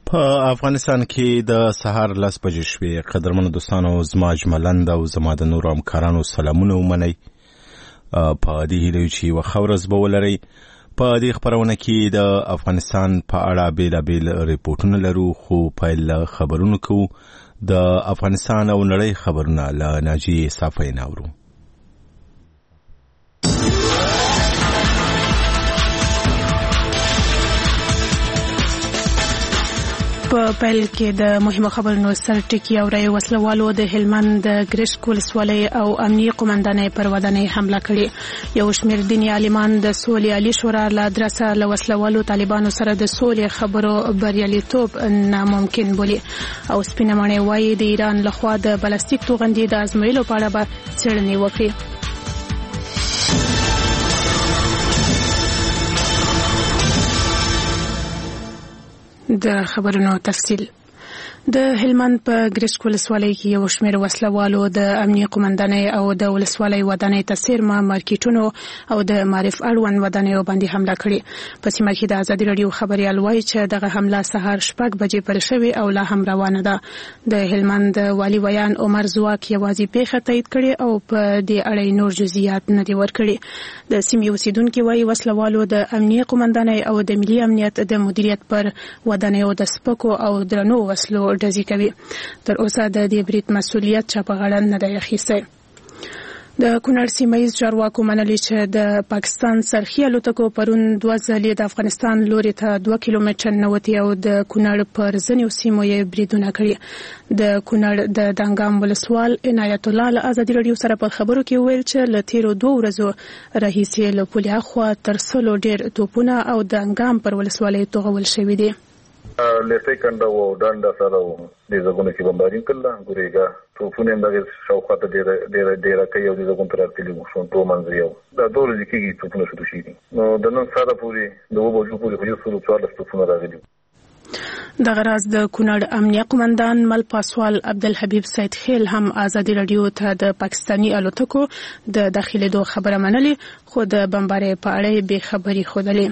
په افغانستان کې د سهار 10 بجې شوې. قدرمنو دوستانو، زما اجملند او زما د نورو همکارانو سلامونه ومنئ. په دې هیله چې یوه ښه ورځ به ولرئ. په دې خپرونه کې د افغانستان په اړه بېلابېل ریپورټونه لرو، خو پیل له خبرونو کوو. د افغانستان او نړۍ خبرونه له ناجیې صافۍ ناورو. په پیل کې د مهمو خبرونو سرټکی اوري. وسلوالو د هلمند د ګرشک ولسوالۍ او امنیي قومندانۍ پر ودانۍ حمله کړې. یو شمېر دیني عالمان د سولې عالي شورا له ادرسه له وسلوالو طالبانو سره د سولې خبرو بریالیتوب ناممکن بولي. او سپینه ماڼۍ وایي د ایران لخوا د بلاستیک توغندي د ازمویلو په اړه به څېړنې وکړي. د خبرونو تفصیل. د هلمند په ګرشک ولسوالۍ کې یو شمېر وسلوالو د امنیي قومندانۍ او د ولسوالۍ ودانۍ ته څیرمه مارکیټونو او د معرف اړوند ودانیو باندې حمله کړې. په سیمه کې د ازادي راډیو خبریال وایي چې دغه حمله سهار 6 بجې پیل شوې او لا هم روانه ده. د هلمند والي ویان عمر زواک یوازې پیښه تایید کړې او په دې اړه نور جزئیات نه دي ورکړي. د سیمې اوسیدونکو وایي وسلوالو د امنیي قومندانۍ او د ملي امنیت د مدیریت پر ودانیو د سپکو او درنو وسلو ډزې کوي. تر اوسه د دې برید مسؤلیت چا په غاړه نه دی اخیستی. د کونړ سیمه ییز چارواکو منلي چې د پاکستان سرخي الوتکو پرون 2 ځلې د افغانستان لوري ته 2 کیلومتر نوتي او د کونړ پر ځینو سیمو یې بریدونه کړي. د کونړ د دانګام ولسوال عنایت الله له ازادي راډیو سره په خبرو کې ویل چې له تیرو 2 ورځو راهیسې له پولې اخوا تر 100 ډېر توپونه او د دانګام پر ولسوالۍ توغول شوي دي. لته کنده و ډانډه سره و د زګونو کې بمبارین کړل. ګورېګا توپونه هم دغه شاوخوا ته ډېر کوي او د زګون تر ارتلي شون تو منځريو دا ډول ځکه توپونه شروع شي. نو د نن ساده پوری د وبو پوری خو یو څو 14 توپونه راغلي. دغه راز د کونړ امنیه قومندان مل پاسوال عبدالحبیب سید خیل هم ازادي راډیو ته د پاکستانی الوتکو د داخلي خبره منلي، خو د بمبارۍ په اړه به خبري خودلې.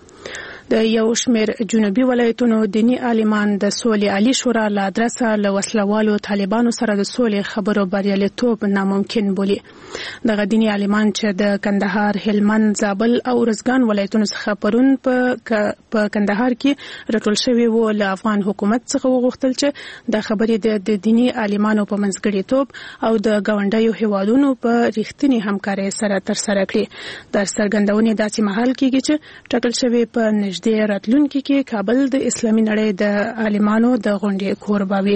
د یو شمېر جنوبي ولایتونو دیني عالمان د سولې عالي شورا له ادرسه له وسلوالو طالبانو سره د سولې خبرو بریالیتوب ناممکن بولي. دغه دیني عالمان چې د کندهار، هلمند، زابل او ارزګان ولایتونو څخه پرون په کندهار کې راټول شوي وو، له افغان حکومت څخه وغوښتل چې د خبرې د دیني عالمانو په منځګړیتوب او د ګاونډیو هیوادونو په رښتینې همکارۍ سره ترسره کړي. د څرګندونې داسې مهال کېږي چې ټاکل شوی په د راتلونکي کې کابل د اسلامي نړۍ د عالمانو د غونډې کوربه وي.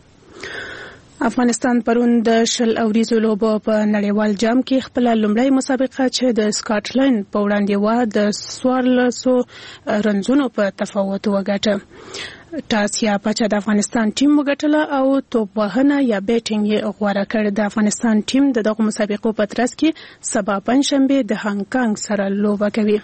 افغانستان پرون د 20 اوریزو لوبو په نړیوال جام کې خپل لومړی مسابقه چې د سکاټلند په وړاندې و د 1400 رنزونو په تفاوت وګټه. ټاس یا پچا د افغانستان ټیم وګټله او توپ وهنه یا بیټینګ یې غوړه کړ. د افغانستان ټیم دغه مسابقو په ترڅ کې سبا پنځشنبه د هانګ کانګ سره لوبه کوي.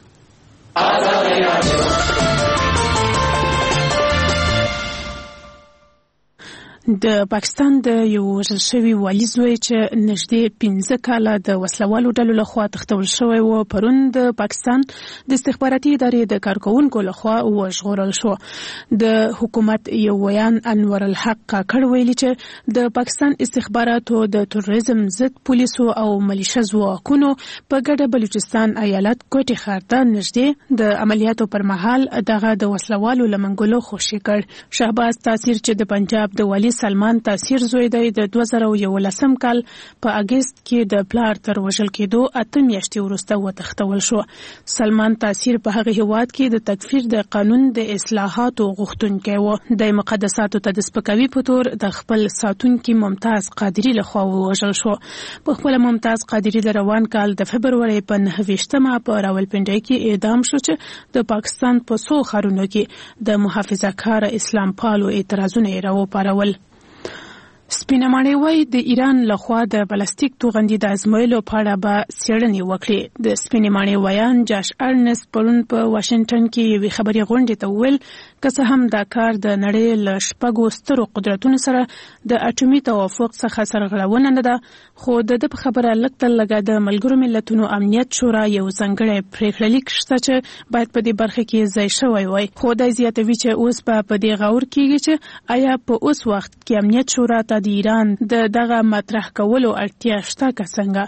د پاکستان د یو وژل شوي والي زوی چې نږدې 15 کاله د وسلوالو ډلو لخوا تښتول شوی و، پرون د پاکستان د استخباراتي ادارې د کارکونکو لخوا وژغورل شو. د حکومت یو ویان انور الحق کاکړ ویلي چې د پاکستان استخباراتو د تروریزم ضد پولیسو او ملیشه ځواکونو په ګډه بلوچستان ایالت کوټي ښار ته نږدې د عملیاتو پر مهال دغه د وسلوالو لمنګلو خوشي کړ. شهباز تاثیر چې د پنجاب د والي سلمان تاثیر زوی دی، د 2011 کال په اگست کې د پلار تر وژل کېدو 8 میاشتې وروسته وتښتول شو. سلمان تاثیر په هغه هیواد کې د تکفیر د قانون د اصلاحاتو غوښتونکی و. د مقدساتو ته د سپکاوي په تور د خپل ساتونکي ممتاز قادری لخوا وژل شو. په خپل ممتاز قادری د روان کال د فبرवरी په 29مه په راولپنډي کې اعدام شو چې د پاکستان په څو ښارونو کې د محافظه کار اسلام پالو اعتراضونه یې راوپارول. سپینه ماڼۍ وایي د ایران لخوا د بلاستیک توغندي د ازمویلو په اړه به څېړنې وکړي. د سپینې ماڼۍ ویان جاش ارنس پرون په واشنګټن کې یوې خبري غونډې ته وویل که څه هم دا کار د نړۍ له 6 سترو قدرتونو سره د اټومي توافق څخه سرغړونه نه ده، خو د په خبره لږ د ملګرو ملتونو امنیت شورا یو ځانګړی پریکړه لیک شته چې باید په دې برخه کې ځای شوی وای. خو دا زیاتوي چې اوس په دې غور کېږي چې آیا په اوس وخت کې امنیت شورا ته د ایران دغه مطرح کولو اړتیا شته که څنګه.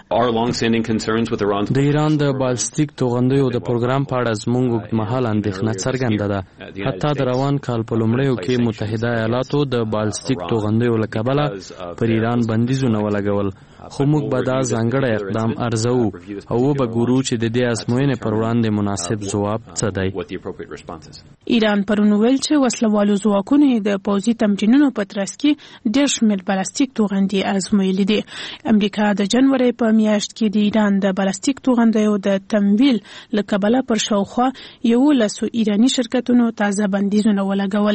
د ایران د بالستیک توغندیو د پروګرام په اړه زموږ اوږدمهاله اندېښنه څرګنده ده. حتی د روان کال په لومړیو کې متحده ایالاتو د بالستیک توغندیو له کبله پر ایران بندیزونه ولګول، خو موږ به دا ځانګړی اقدام ارزوو او وګورو چې د دې ازموینې پر وړاندې مناسب ځواب څه دی. ایران پرون ویل چې وسلوالو ځواکونو د پوځي تمرینونو په ترڅ کې ډېر شمېر بالستیک توغندي ازمویلي دي. امریکا د جنوري په میاشت کې د ایران د بالستیک توغندیو د تمویل له کبله پر شاوخوا 11 ایراني شرکتونو تازه بندیزونه ولګول.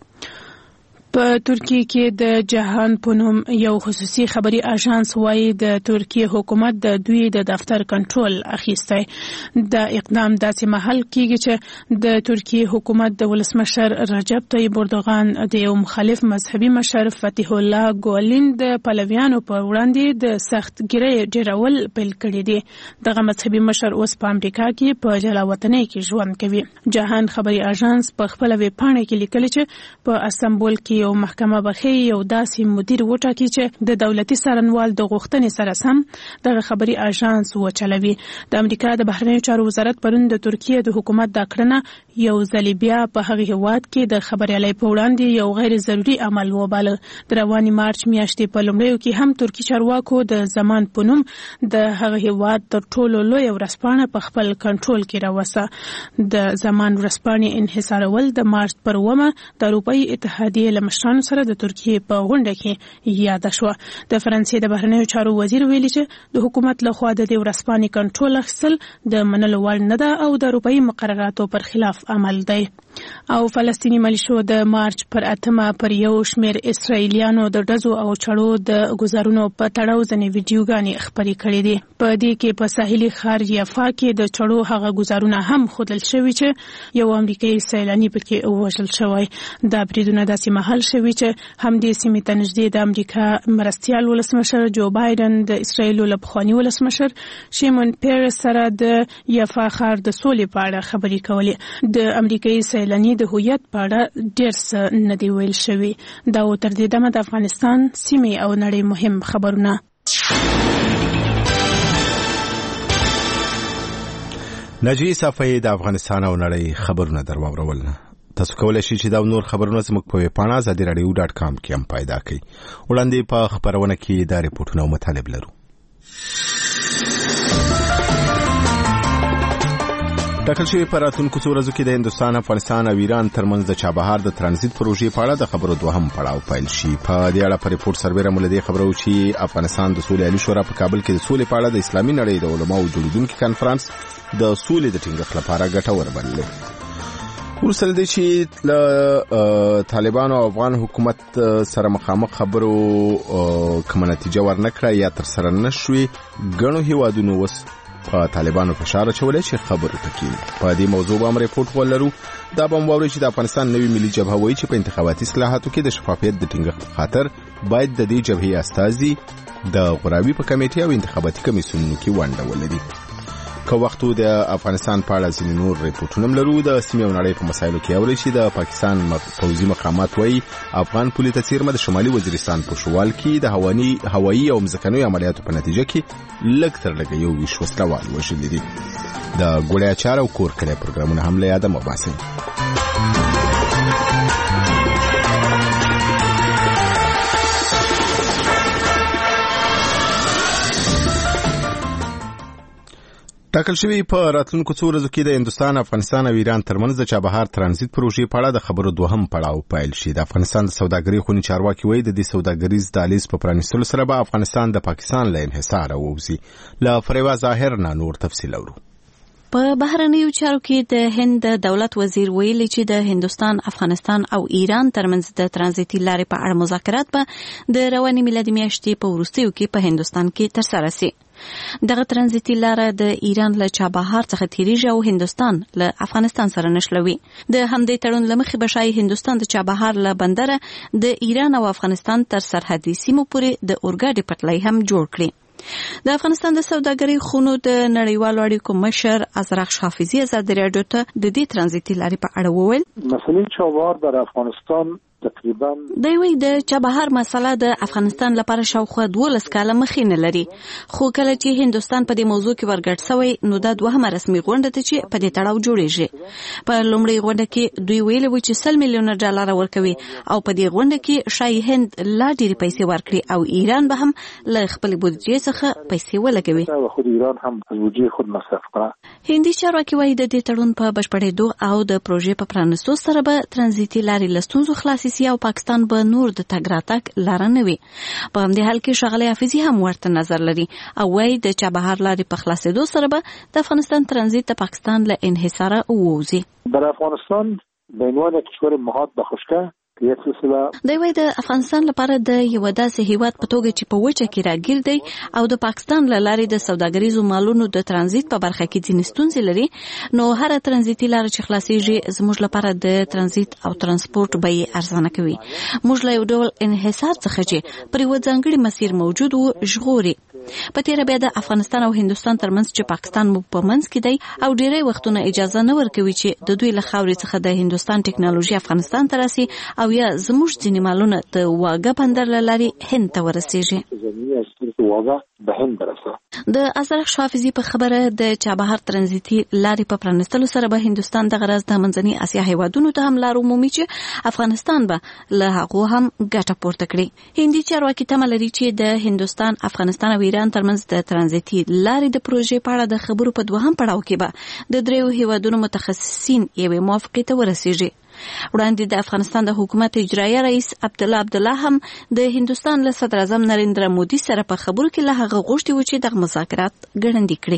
په ترکیه کې د جهان په نوم یو خصوصي خبري اژانس وايي د ترکیه حکومت د دوی د دفتر کنټرول اخیستی. دا اقدام داسې مهال کېږي چې د ترکیه حکومت د ولسمشر رجب طیب اردوغان د یو مخالف مذهبي مشر فتح الله ګولین د پلویانو په وړاندې د سختګیرۍ ډیرول پیل کړی دی. دغه مذهبي مشر اوس په امریکا کې په جلاوطنۍ کې ژوند کوي. جهان خبري اژانس په خپل ویب پاڼه کې لیکلی چې په استانبول کې یو محکمه بخي یو داسې مدیر وټاکي چې د دولتي څارنوال د غوښتنې سره سم دغه خبري اژانس وچلوي. د امریکا د بهرنیو چارو وزارت پرون د ترکیه د حکومت د کړنه یو ځل بیا په هغه هیواد کې د خبريالۍ په وړاندې یو غیر ضروري عمل وباله. د رواني مارچ میاشتې په لومړیو کې هم ترکی چارواکو د زمان په نوم د هغه هیواد تر ټولو لوی ورسپانه په خپل کنټرول کې راوسته. د زمان ورسپانې انحصارول د مارچ پر 1 د اروپאי اتحادیې له مشرانو سره د ترکیه په غونډه کې یاد شو. د فرانسې د بهرنیو چارو وزیر ویلي چې د حکومت لخوا د دې ورسپانې کنټرول اخیستل د منلو وړ نه ده او د اروپאי مقرراتو پر خلاف عمل دی. او فلسطینی ملیشو د مارچ پر 8 پر یو شمیر اسرائیلیانو د ډزو او چړو د گزارونو په تړاو ځنې ویډیوګانې خپرې کړې دي. په دې کې په ساحلي ښار یافا کې د چړو هغه گزارونه هم ښودل شوي چې یو امریکایي سیلانی پکې وژل شوی. دا بریدونه داسې مهال شوي چې همدې سیمې ته نږدې د امریکا مرستیال ولسمشر جو بایدن د اسرائیل له پخواني ولسمشر شیمون پیرس سره د یافا ښار د سولې په اړه خبرې کولې. د امریکایي سیلانی د هویت په اړه ډېر څه نه دی ویل شوي. دا و تر دې دمه د افغانستان سیمې او نړۍ مهم خبرونه. ناجی صافی د افغانستان او نړۍ خبرونه درواورول. تاسو کولای شئ چې دا نور خبرونه زموږ په ویب پاڼه azadiradio.com کې هم پیدا کړئ. وړاندې په خبرونه کې دا ریپورتونه او مطالب لرو. ټاکل شوی په راتلونکو څو ورځو کې د هندوستان، افغانستان او ایران ترمنځ د چابهار د ترانزیت پروژې په اړه د خبرو دوهم پړاو پیل شي. په دې اړه په ریپورت سربېره موږ له دې خبرو چې افغانستان د سولې عالی شورا په کابل کې د سولې په اړه د اسلامي نړۍ د علماو جوړیدونکو کانفرنس د سولې د ټینګښت لپاره ګټور بللی. وروسته له دې چې له طالبانو او افغان حکومت سره مخامخ خبرو کومه نتیجه ورنکړه یا تر سره نشوي، ګڼو هیوادونو وس په طالبانو فشار اچولی چې خبرو ټکي. په دې موضوع به هم ریپورت ولرو. دا به هم واورئ چې د افغانستان نوي ملي جبهه وایي چې په انتخاباتي اصلاحاتو کې د شفافیت د ټینګښت خاطر باید د دې جبهې استازي د غوراوي په کمیټې او انتخاباتي کمیسیونونو کې ونډه ولري. که وختو د افغانستان په اړه ځینې نور ریپورټونه هم لرو. د سیمې او نړۍ په مسایلو کې اورئ چې د پاکستان پوځي مقامات وایي افغان پولي ته څیرمه د شمالي وزیرستان په شوال کې د هوایي او مځکنیو عملیاتو په نتیجه کې لږ تر لږه 20 وسلوال وژلي دي. د ګوړیا چار او کور کلی پروګرامونه هم له یاده مه باسئ. ټاکل شوی په راتلونکو څو ورځو کې د هندوستان، افغانستان او ایران ترمنځ د چابهار ترانزیت پروژې په اړه د خبرو دوهم پړاو پیل شي. د افغانستان د سوداګرۍ خونې چارواکي وایي د دې سوداګریز دهلیز په پرانیستلو سره به افغانستان د پاکستان له انحصاره ووځي. له فریوا ظاهر نه نور تفصیل اورو. په بهرنیو چارو کې د هند دولت وزیر ویلي چې د هندستان، افغانستان او ایران ترمنځ د ترانزیتي لارې په اړه مذاکرات به د روانې میلادي میاشتې په وروستیو کې په هندستان کې ترسره شي. دغه ترانزیتي لاره د ایران له چابهار څخه تیریږي او هندستان له افغانستان سره نښلوي. د همدې تړون له مخې به شاید هندستان د چابهار له بندره د ایران او افغانستان تر سرحدي سیمو پورې د اورګاډي پټلۍ هم جوړ کړي. د افغانستان د سوداګرۍ خونو د نړیوالو اړیکو مشر ازرخش حافظي ازادي راډیو ته د دې ترانزیتي لارې په اړه وویل. مسئله چابهار در افغانستان تقریبا د چابهار مسله د افغانستان لپاره شاوخوا 12 کاله مخې نه لري، خو کله چې هندستان په دې موضوع کې ورګډ شوی نو دا دوهمه رسمي غونډه ده چې په دې تړاو جوړیږي. په لومړۍ غونډه کې دوی ویلي و چې $100 میلیون ورکوي او په دې غونډه کې شاید هند لا ډېرې پیسې ورکړي او ایران به هم له خپل بودجې څخه پیسې ولګوي او خود ایران هم از بودجې خود مصرف کړه. هندي چارواکي وايي د دې تړون په بشپړېدو او د پروژې په پرانستو سره به ترانزیتي لارې له ستونزو خلاصې او پاکستان به نور د تګ راتګ لاره نه وي. په همدې حال کې ښاغلی حافظي هم ورته نظر لري او وايي د چابهار لارې په خلاصېدو سره به د افغانستان ترانزیت د پاکستان له انحصاره ووځي. در افغانستان به عنوان کشور مهاد به خشکه دی وايي د افغانستان لپاره د یو داسې هیواد په توګه چې په وچه کې راګیر دی او د پاکستان له لارې د سوداګریزو مالونو د ترانزیت په برخه کې ځینې ستونزې لري، نو هر ترانزیتي لار چې خلاصيږي زموږ لپاره د ترانزیت او ترانسپورت بیې ارزانه کوي. موږ له یو ډول انحصار څخه چې پر یو ځانګړي مسیر موجود و ژغوري. په تیره بیا د افغانستان او هندستان ترمنځ چې پاکستان مو په منځ کې دی او ډېری وختونه اجازه نه ورکوي چې د دوی له خاورې څخه د هندستان ټکنالوژي افغانستان ته راسي او یا زموږ ځینې مالونه د واګه بندر له لارې هند ته ورسیږي. د ازرخش حافظي په خبره د چابهار ترانزیتي لارې په پرانستلو سره به هندستان د غرض د منځنۍ اسیا هیوادونو ته هم لار عمومي چې افغانستان به له هغو هم ګټه پورته کړي. هندي چارواکي تمه لري چې د هندستان، افغانستان او ایران ترمنځ د ترانزیتي لارې د پروژې په اړه د خبرو په دوهم پړاو کې به د دریو هیوادونو متخصصین یوې موافقې ته ورسیږي. وړاندې د افغانستان د حکومت اجرایه رئیس عبدالله هم د هندستان له صدر اعظم نریندرا مودي سره په خبرو کې له هغه غوښتي و چې د مذاکرات ګړندي کړي.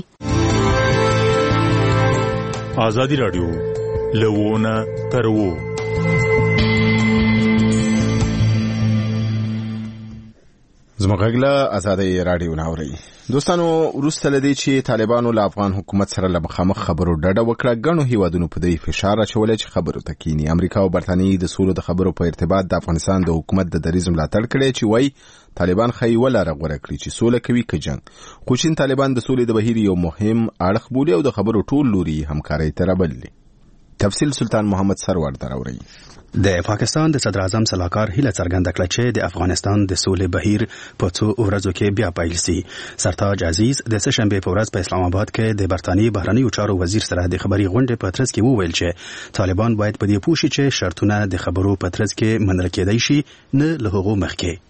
ازادي راډیو لوونه ترو زموږغله ازادي راډیو ناوري. دوستانو وروسته لدی چې طالبانو له افغان حکومت سره له مخامخ خبرو ډډه وکړه، ګڼو هیوادونو په دې فشار اچولی چې خبرو ته کینی. امریکا او برتانیې د سولو د خبرو په ارتباط د افغانستان د حکومت د دریځ ملاتړ کړی چې وایي طالبان ښایي ولاره غوره کړي چې سوله کوي که جنګ. خو چین طالبان د سولې د بهیر یو مهم اړخ بولي او د خبرو ټول لوري همکارۍ ته رابللي. تفصیل سلطان محمد سرور دراوري. د پاکستان د صدر اعظم سلاکار هیله څرګنده کړه چې د افغانستان د سولې بهیر په څو ورځو کې بیا پیل شي. سرتاج عزیز د سهشنبه په ورځ په اسلام آباد کې د برتانیې بهرنیو چارو وزیر سره د خبري غونډې په ترڅ کې وویل چې طالبان باید په دې پوه شي چې شرطونه د خبرو په ترڅ کې منل کېدای شي نه له هغو مخکې.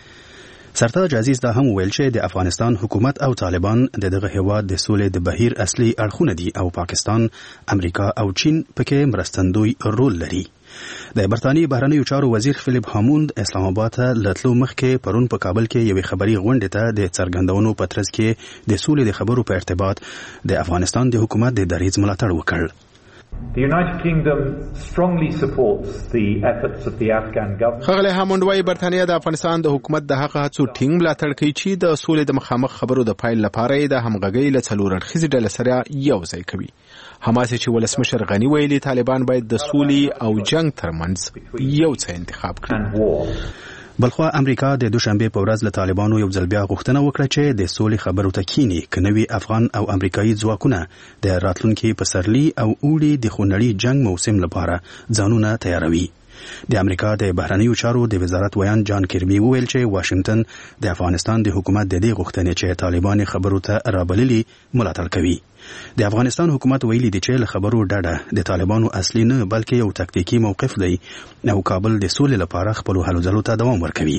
سرتاج عزیز دا هم ویل چې د افغانستان حکومت او طالبان دغه هیواد د سولې د بهیر اصلي اړخونه دي او پاکستان، امریکا او چین پکې مرستندوی رول لري. د برتانیې بهرنیو چارو وزیر فلیپ هاموند اسلام آباد ته لتلو مخکې پرون په کابل کې یوې خبري غونډې ته د څرګندونو په ترڅ کې د سولې د خبرو په ارتباط د افغانستان د حکومت د دریځ ملاتړ وکړ. The United Kingdom strongly supports the efforts of the Afghan government. خغله هاموند وايي برتانیه د افغانستان د حکومت د هغه هڅو ټینګ ملاتړ کوي چې د سولې د مخامخ خبرو د پایل لپاره د همغږۍ له څلور اړخیزې ډلې سره یو ځای کوي. حماس چې ولسمشر غنی ویلي طالبان باید د سولې او جنگ ترمنځ یو څه انتخاب کړي. بلخوا امریکا د دوشنبه په ورځ له طالبانو یو ځل بیا غوښتنه وکړه چې د سولې خبرو ته کینی کنوي افغان او امریکایي ځواکونه د راتلونکي پسرلي او اوړي د خونړي جنگ موسم لپاره ځانونه تیاروي. د امریکا د بهرنیو چارو د وزارت ویان جان کیربي وویل چې واشنگټن د افغانستان د حکومت د دې غوښتنې چې طالبان خبرو ته رابللي ملاتړ کوي. د افغانستان حکومت ویلي دی چې له خبرو ډډه د طالبانو اصلي نه بلکې یو تکتیکي موقف دی او کابل د سولې لپاره خپل هلو ځلو ته دوام ورکوي.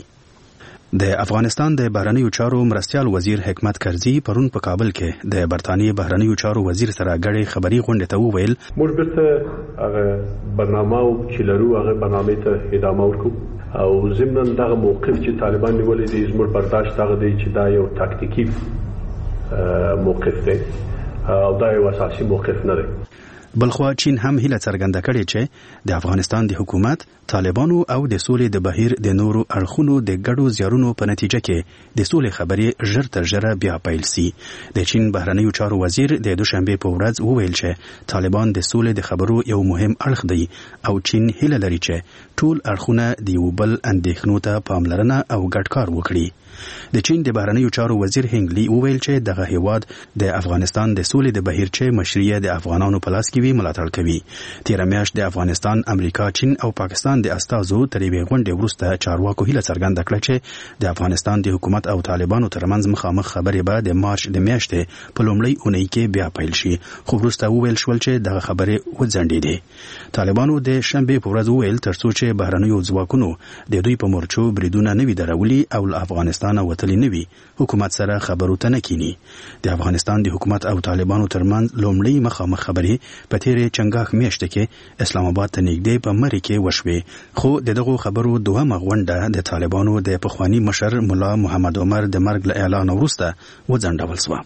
د افغانستان د بهرنیو چارو مرستیال وزیر حکمت کرزي پرون په کابل کې د برتانیې بهرنیو چارو وزیر سره ګډه خبري غونډه ته وویل موږ به هغه برنامه او چې لرو هغه برنامه ته ادامه ورکړو او ضمن دغه موقف چې طالبان نیولې دي زموږ برداشت هغه دی چې دا یو تاکتیکي موقف دی او دا یو اساسي موقف نه دی. بلخوا چین هم هیله څرګنده کړې چې د افغانستان د حکومت، طالبانو او د سولې د بهیر د نورو اړخونو د ګډو زیارونو په نتیجه کې د سولې خبرې ژر تر ژره بیا پیل سي. د چین بهرنیو چارو وزیر د دوشنبه په ورځ وویل چې طالبان د سولې د خبرو یو مهم اړخ دی او چین هیله لري چې ټول اړخونه د یو بل اندېښنو ته پاملرنه او ګډ کار وکړي. د چین د بهرنیو چارو وزیر هنګلی وویل چې دغه هیواد د افغانستان د سولې د بهیر چې مشرعیت د افغانانو په لاس کې وي ملاتړ کوي. تیر میاشت د افغانستان، امریکا، چین او پاکستان د استازو تر یوې غونډې وروسته چارواکو هیله څرګنده کړه چې د افغانستان د حکومت او طالبانو ترمنځ مخامخ خبرې به د مارچ د میاشتې په لومړۍ اونۍ کې بیا پیل شي، خو وروسته وویل شول چې دغه خبرې وځنډېدې. طالبانو د شنبې په ورځ وویل ترڅو چې بهرنیو ځواکونو د دوی په مورچو بریدونه نه وي درولي او له افغانستان وتلی نه وي، حکومت سره خبرو ته نه کینی. د افغانستان د حکومت او طالبانو ترمنځ لومړی مخامخ خبرې په تیرې چنګاښ میاشت کې اسلام آباد ته نږدې په مری کې وشوې، خو دغه خبرو دوهمه غونډه د طالبانو د پخوانی مشر مولا محمد عمر د مرګ له اعلان وروسته وځنډول شوه.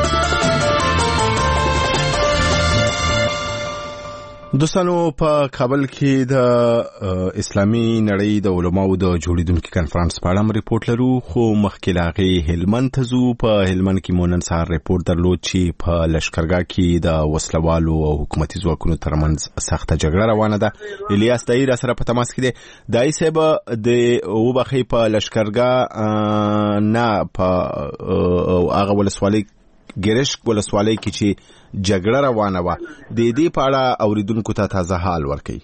دوستانو، په کابل کې د اسلامي نړۍ د علماو د جوړیدونکو کانفرنس په اړه ریپورت لرو، خو مخکې لا غي هلمند ته ځو. په هلمند کې مونن سهار ریپورت درلود چې په لشکرګاه کې د وسلوالو او حکومتي ځواکونو ترمنځ سخته جګړه روانه ده. الیاس دایر سره په تماس کې دی. دای صاحب، د وبخي په لشکرګاه نه په هغه ولسوالۍ ګرشک ولسوالۍ کې چې جګړه روانه وه، د دې په اړه اوریدونکو ته تازه حال ورکړي.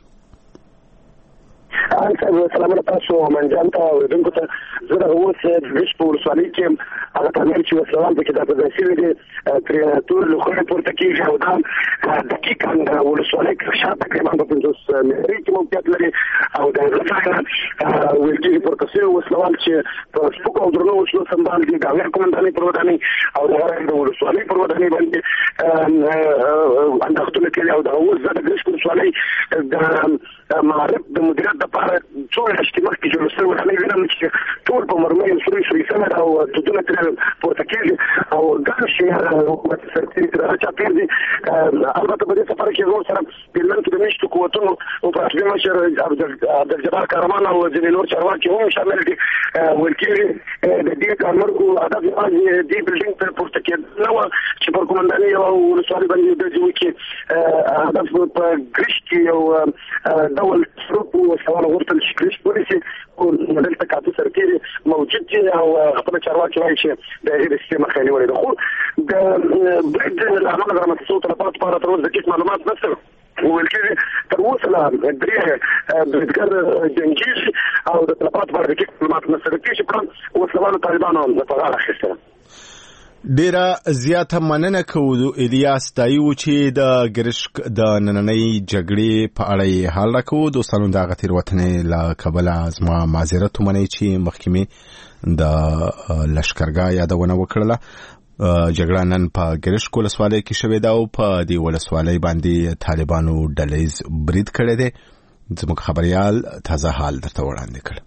سلام تاسو منځان ته اوریدونکو ته زه د اوس د ګرشک ولسوالۍ کې هغه تعمیر چې وسلوال پکې د پداسي دي تر ټول لوخړه پورته کېږي او دا دقیقاً د ولسوالۍ کې شاته تقریبا په 50 متري کې موقعیت لري او د ځای ولګي پورته وسلوال چې په سپوک او درنو وسلو سمبال دي د امیر کومنداني پروداني او د ولسوالۍ پروداني باندې اندښتونه کوي او د اوس د ګرشک ولسوالۍ د معرف د مدیریت لپاره څو اجتماع کې جوړ شوی و. نه وینم چې ټول په مرمۍ سوري سره او دونه تر پورته کېږي او ګڼ شي حکومت سرتېري تر هغه چا پیر دي. البته په دې سفر کې زموږ سره هلمند کې د میشتو قوتونو او په رسمي مشر عبدالجبار کارمان او ځینې نور چارواکي هم شامل دي. ویل کېږي د دې کارمرګو هدف یوازې دې بلډینګ ته پورته کېدل نه وه چې پر کومنداني او ولسوالۍ باندې ډزې وکړي. هدف په ګرشک کې یو ډول سروپ وسلوال غوښتل چې ګرشک ونیسي، دلته کافي سرتېري موجود دي او خپل چارواکي وایي چې د هغې د سیستم مخه یې نیولې ده. خو د برید له امله د رامنځته شوو تلفاتو په اړه تر اوسه دقیق معلومات نشته. ویل کېږي تر اوسه لا درې بریدګر جنګېږي او د تلفاتو په اړه دقیق معلومات نشته. د دې چې پلان وسلوالو طالبانو په غاړه اخیستی ده. ډیره زیاته مننه کوو الیاس دایو چې د ګرشک د نننۍ جګړې په اړه حال راکوو. دوستانو، د هغه تېروتنې له کبله زما معذرت ومنئ چې مخکې مې د لشکرګاه یادونه وکړله. جګړه نن په ګرشک ولسوالۍ کې شوې ده او په دې ولسوالۍ باندې طالبانو ډلیز برید کړی دی. زموږ خبریال تازه حال درته وړاندې کړ.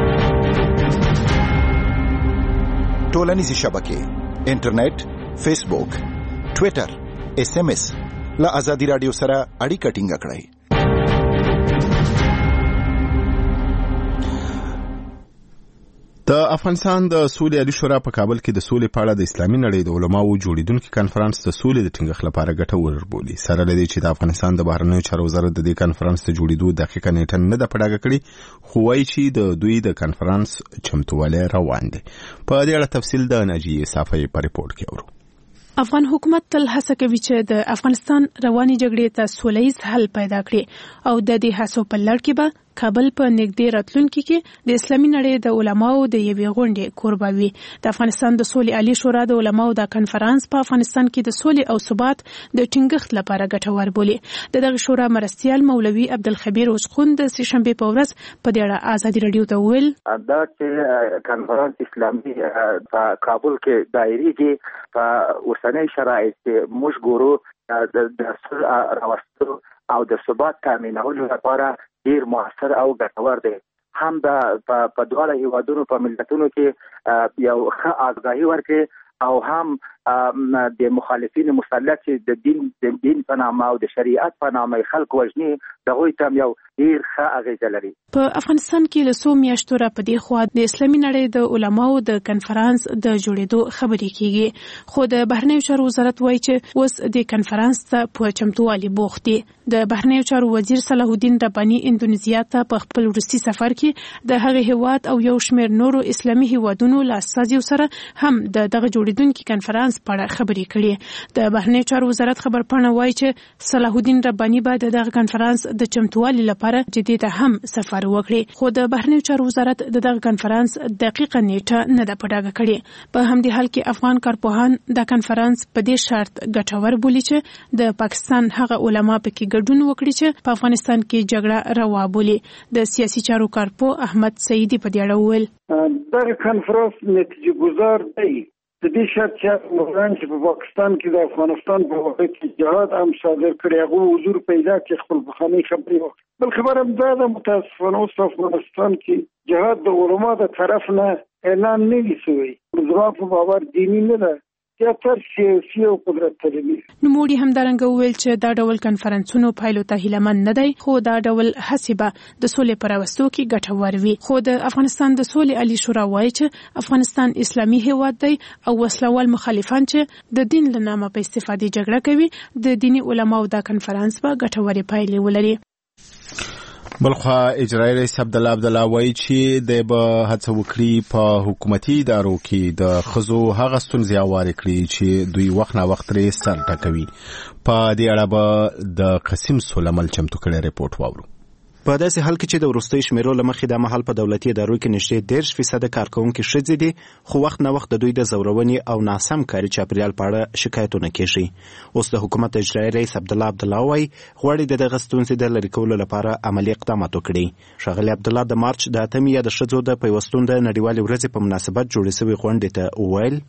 ټولنیزې شبکې، انټرنیټ، فیسبوک، ټویټر، SMS له آزادي رادیو سره اړیکه ټینګه کړئ. د افغانستان د سولې عالی شورا په کابل کې د سولې په اړه د اسلامي نړۍ د علماو جوړیدونکو کانفرنس د سولې د ټینګښت لپاره ګټور بولي. سره لدی چې د افغانستان د بهرنیو چارو وزارت د دې کانفرنس ته جوړیدو دقیقه نیټه نه ده پړاګه کړې، خو وايي چې د دوی د کانفرنس چمتووالی روان دی. په دې اړه تفصیل د ناجیه صافی په ریپورت کې اورو. افغان حکومت تل هڅه کوي چې د افغانستان رواني جګړې ته سولهییز حل پیدا کړي او د دې هڅو په لړ کې به کابل په نږدې راتلونکي کې د اسلامي نړۍ د علماو د یوې غونډې کوربه وي. د افغانستان د سولې عالی شورا د علماو د کانفرنس په افغانستان کې د سولې او ثبات د ټینګښت لپاره ګټور بولي. دغه شورا مرستیال مولوي عبدالخبیر اوسخون د سهشنبه په ورځ په دې اړه آزادي رادیو ته ویل دا چې کانفرنس اسلامي په کابل کې دایریږي په اوسنۍ شرایط کې موږ ګورو د سر راوستلو او د ثبات تامینولو لپاره ډیر موثر او ګټور دی. هم په دواړه هیوادونو په ملتونو کې یو ښه آگاهي ورکړي او هم د مخالفین مسلط د دین په نامه او د شریعت په نامه خلک وژني دغه ته یو ډیر ښه اغیزه لري. په افغانستان کې له 100 میاشتو را پدې خو د اسلامي نړۍ د علماو د کنفرانس د جوړېدو خبرې کیږي، خو د بهرنیو چارو وزارت وایي چې اوس د کنفرانس ته په چمتووالي بوخت دي. د بهرنیو چارو وزیر صلاح الدین رباني اندونیزیا ته په خپل وروستي سفر کې د هغه هیواد او یو شمېر نورو اسلامي هیوادونو له استازیو سره هم دغه جوړیدونکي کنفرانس په اړه خبرې کړې. د بهرنیو چارو وزارت خبرپاڼه وایي چې صلاح الدین رباني به دغه کنفرانس د چمتووالي لپاره جدي ته هم سفر وکړي، خو د بهرنیو چارو وزارت دغه کنفرانس دقیقه نیټه نه ده په ډاګه کړې. په همدې حال کې افغان کارپوهان د کنفرانس په دې شرط ګټور بولي چې د پاکستان هغه علما پکې ګډون وکړي چې په افغانستان کې جګړه روا بولي. د سیاسي چارو کارپو احمد سعیدی په دې اړه وویل دا کنفرانس نتیجه گذار دی د دې شرط چې موږ چې په پاکستان کې د افغانستان په وخت کې جهاد هم صادر کړی هغه حضور پیدا کې خپل بخاني خبري وکړي. بل خبره هم دا ده متاسفانه اوس په افغانستان کې جهاد د علما د طرف نه اعلان نه وي شوی. زما په باور دیني نه ده تر سیاسي او قدرت طلبي. نوموړي همدارنګه وویل چې دا ډول کنفرانسونو پایلو ته هیلهمند نه دی، خو دا ډول هڅې به د سولې په راوستو کې ګټور وي. خو د افغانستان د سولې عالي شورا وایي چې افغانستان اسلامي هیواد دی او وسلوال مخالفان چې د دین له نامه په استفادې جګړه کوي، د دیني علماو دا کنفرانس به ګټورې پایلې ولري. بلخوا اجرایي رئیس عبدالله وایي چې د به هڅه وکړي په حکومتي ادارو کې د ښځو هغه ستونزې هوارې کړي چې دوی وخت نه وخت ترې سر ټکوي. په دې اړه به د قسیم سولمل چمتو کړی رپورټ واورو. په داسې حال کې چې د وروستۍ شمیرو له مخې د مهال په دولتي ادارو کې نږدې 30% کارکونکي ښځې دي، خو وخت نه وخت د دوی د زورونې او ناسم کاري چاپیریال په اړه شکایتونه کېږي. اوس د حکومت اجرایي رئیس عبدالله وایي غواړي د دغه ستونزې د لرې کولو لپاره عملي اقدامات وکړي. ښاغلي عبدالله د مارچ د 8 یا د ښځو د پیوستون د نړیوالې ورځې په مناسبت جوړې شوې غونډې ته وویل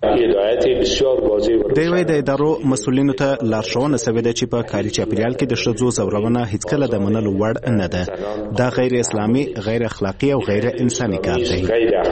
د یوې د ادارو مسؤلینو ته لارښوونه شوې ده چې په کاري چاپیریال کې د ښځو زورونه هیڅکله د منلو وړ نه ده. دا غیر اسلامي، غیر اخلاقی او غیر انساني کار دی.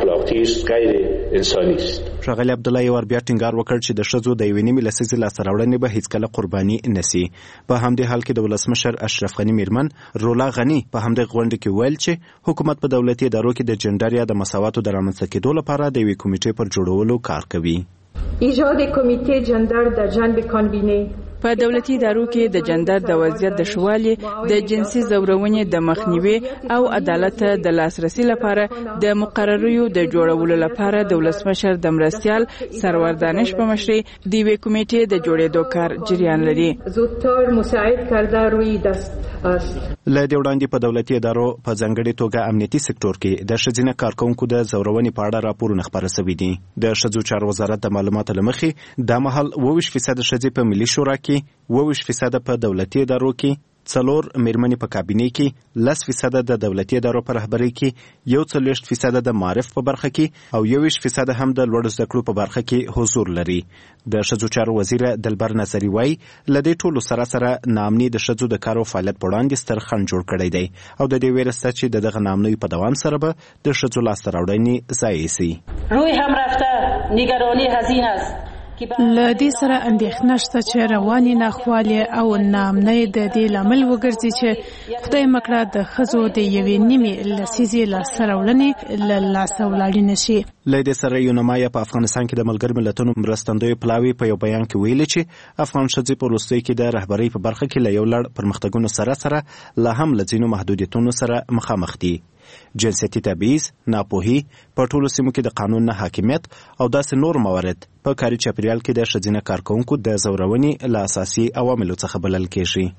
ښاغلي عبدالله یو بیا ټینګار وکړ چې د ښځو د 1.5 لسیزې لاسته راوړنې به هیڅکله قرباني نشي. په همدې حال کې د ولسمشر اشرف غني میرمن رولا غني په همدې غونډه کې ویل چې حکومت په دولتي ادارو کې د جنډر یا د مساواتو د رامنځته کېدو لپاره د یوې کمیټې پر جوړولو کار کوي. ایجاد کمیته جندر در جنب کانبینه په دولتي ادارو کې د جندر د وضعیت د شوالي، د جنسي زورونې د مخنیوي او عدالت د لاسرسي لپاره د مقرریو د جوړولو لپاره د ولسمشر د مرستیال سرور دانش په مشرۍ د یوې کمیټې د جوړېدو کار جریان لري. زودتر مساعد کرده روی دست است. له دې وړاندې په دولتي ادارو په ځانګړي توګه امنیتي سکتور کې د ښځینه کارکونکو د زورونې په اړه راپورونه خپاره شوي دي. د ښځو چارو وزارت د معلوماتو له مخې دا مهال 22% ښځې په ملي شورا کې، 22% په دولتي ادارو کې، 4 میرمنې په کابینې کې، 10% د دولتي ادارو په رهبرۍ کې، 41% د معرف په برخه کې او 21% هم د لوړو زده کړو په برخه کې حضور لري. د ښځو چارو وزیر دلبر نظري وایي له دې ټولو سره ناامني د ښځو د کار او فعالیت په وړاندې ستر خنډ جوړ کړی دی او د دې ویره شته چې د دغه ناامنۍ په دوام سره به د ښځو لاسته راوړنې ضایع شي. روی هم رفته نگرانی هزینه است. له دې سره اندېښنه شته چې رواني ناخوالې او ناامنۍ د دې لامل وګرځي چې خدای مکړه د ښځو د 1.5 لسیزې لاسته راوړنې له لاسه ولاړې نه شي. له دې سره یونما په افغانستان کې د ملګرو ملتونو مرستندوی پلاوي په یو بیان کې ویلي چې افغان ښځې په وروستیو کې د رهبرۍ په برخه کې له یو لړ پرمختګونو سره لا هم له ځینو محدودیتونو سره مخامخ دي. جنسیتي تبعیض، ناپوهي، په ټولو سیمو کې د قانون نه حاکمیت او داسې نور موارد په کاري چاپیریال کې د ښځینه کارکونکو د زورونې له اساسي عواملو څخه بلل کېږي.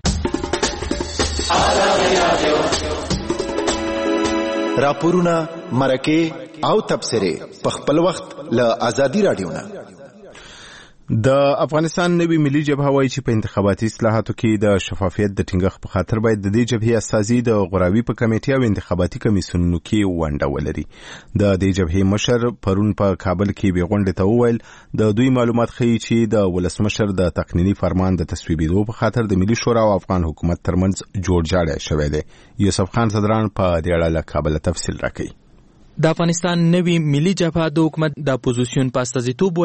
راپورونه، مرکې او تبصرې په خپل وخت له آزادي رادیو نه. د افغانستان نوی ملي جبهه وایي چې په انتخاباتي اصلاحاتو کې د شفافیت د ټینګښت په خاطر باید د دې جبهې استازي د غوراوي په کمیټې او انتخاباتي کمیسیونونو کې ونډه ولري. د دې جبهې مشر پرون په کابل کې به غونډه ته وویل د دوی معلومات ښیي چې د ولسمشر د تقنینی فرمان د تصویبېدو په خاطر د ملي شورا او افغان حکومت ترمنځ جوړجاړی شوی دی. یوسف خان صدران په دې اړه له کابل تفصیل راکوي. د افغانستان نوی ملي جبهه د حکومت د اپوزیسیون په استازیتوب وایي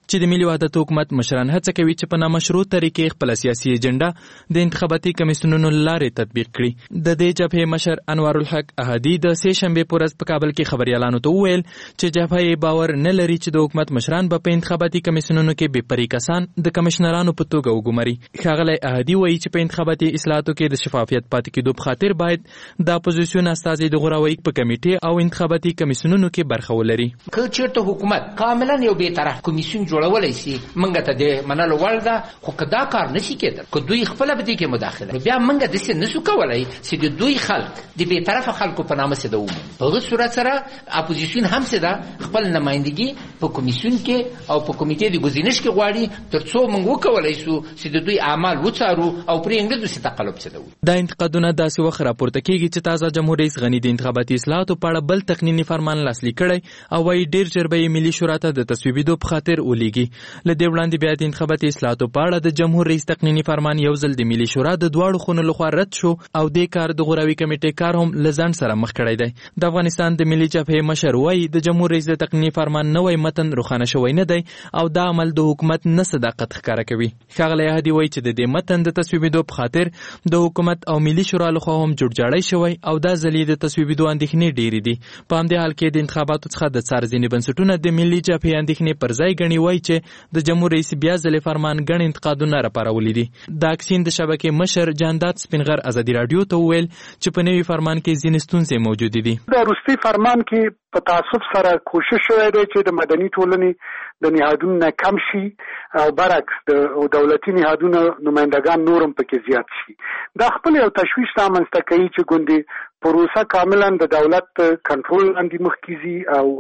چې د ملي وحدت حکومت مشران هڅه کوي چې په نامشروع طریقې خپل سیاسي اجنډا د انتخاباتي کمیسیونونو لارې تطبیق کړي. د دې جبهې مشر انوار الحق احدي د سه شنبه په ورځ په کابل کې خبريالانو ته وویل چې جبهې باور نه لري چې د حکومت مشران به په انتخاباتي کمیسیونونو کې بې پرې کسان د کمشنرانو په توګه وګماري. ښاغلی احدي وایي چې په انتخاباتي اصلاحاتو کې د شفافیت پاتې کېدو په خاطر باید د اپوزیسیون استازي د غوراوي په کمیټې او انتخاباتي کمیسیونونو کې برخه ولري. که چیرته حکومت کاملا یو به طرف کمیسیون جوړولای شي منګه ته د منلو وړ ده، خو کدا کار نشي کېدل که دوی خپل به دې کې مداخله بیا منګه د څه نشو کولای چې د دوی خلک د به طرف خلکو په نامه سده ومن. په هغه صورت سره اپوزیسیون هم سده خپل نمائندګي په کمیسیون کې او په کمیټې د ګزینش کې غواړي ترڅو موږ وکولای شو چې د دوی اعمال وڅارو او پرې انګلیسي څخه تقلب سده وي. دا انتقادونه داسې وخت راپورته کیږي چې تازه جمهور رئیس غنی د انتخاباتي اصلاحاتو په اړه بل تقنینی فرمان لاسلیک کړی او وايي ډیر ژر به ملي شورا ته د تصویبېدو په خاطر ولېږي. له دې وړاندې بیا د انتخاباتي اصلاحاتو په اړه د جمهور رئیس تقنینی فرمان یو ځل د ملي شورا د دواړو خونو لخوا رد شو او دې کار د غوراوي کمیټې کار هم له ځنډ سره مخ کړی دی. د افغانستان د ملي جبهې مشر وايي د جمهور رئیس د تقنینی فرمان نوی متن روښانه شوی نه دی او دا عمل د حکومت نه صداقت ښکاره کوي. ښاغلی احدي وايي چې د دې متن د تصویبېدو په خاطر د حکومت او ملي شورا لخوا هم جوړجاړی شوی او دا ځلې د تصویبېدو اندېښنې ډېرې دي. په همدې حال کې د انتخاباتو څخه د څار ځینې بنسټونه د ملي جبهې اندېښنې پر ځای ګڼي، وایي چې د جمهور رئیس بیا ځلې فرمان ګڼ انتقادونه راپارولي دي. د اکسین د شبکې مشر جانداد سپینغر ازادي راډیو ته وویل چې په نوي فرمان کې ځینې ستونزې موجودې دي. د وروستي فرمان کې په تعصب سره کوشش شوی دی چې د مدني ټولنې د نهادونو نه کم شي او برعکس د دولتي نهادونو نمایندګان نورم پکې زیات شي. دا خپل یو تشویش رامنځته کوي چې ګوندې پروسه کاملا د دولت کنټرول لاندې مخکې ځي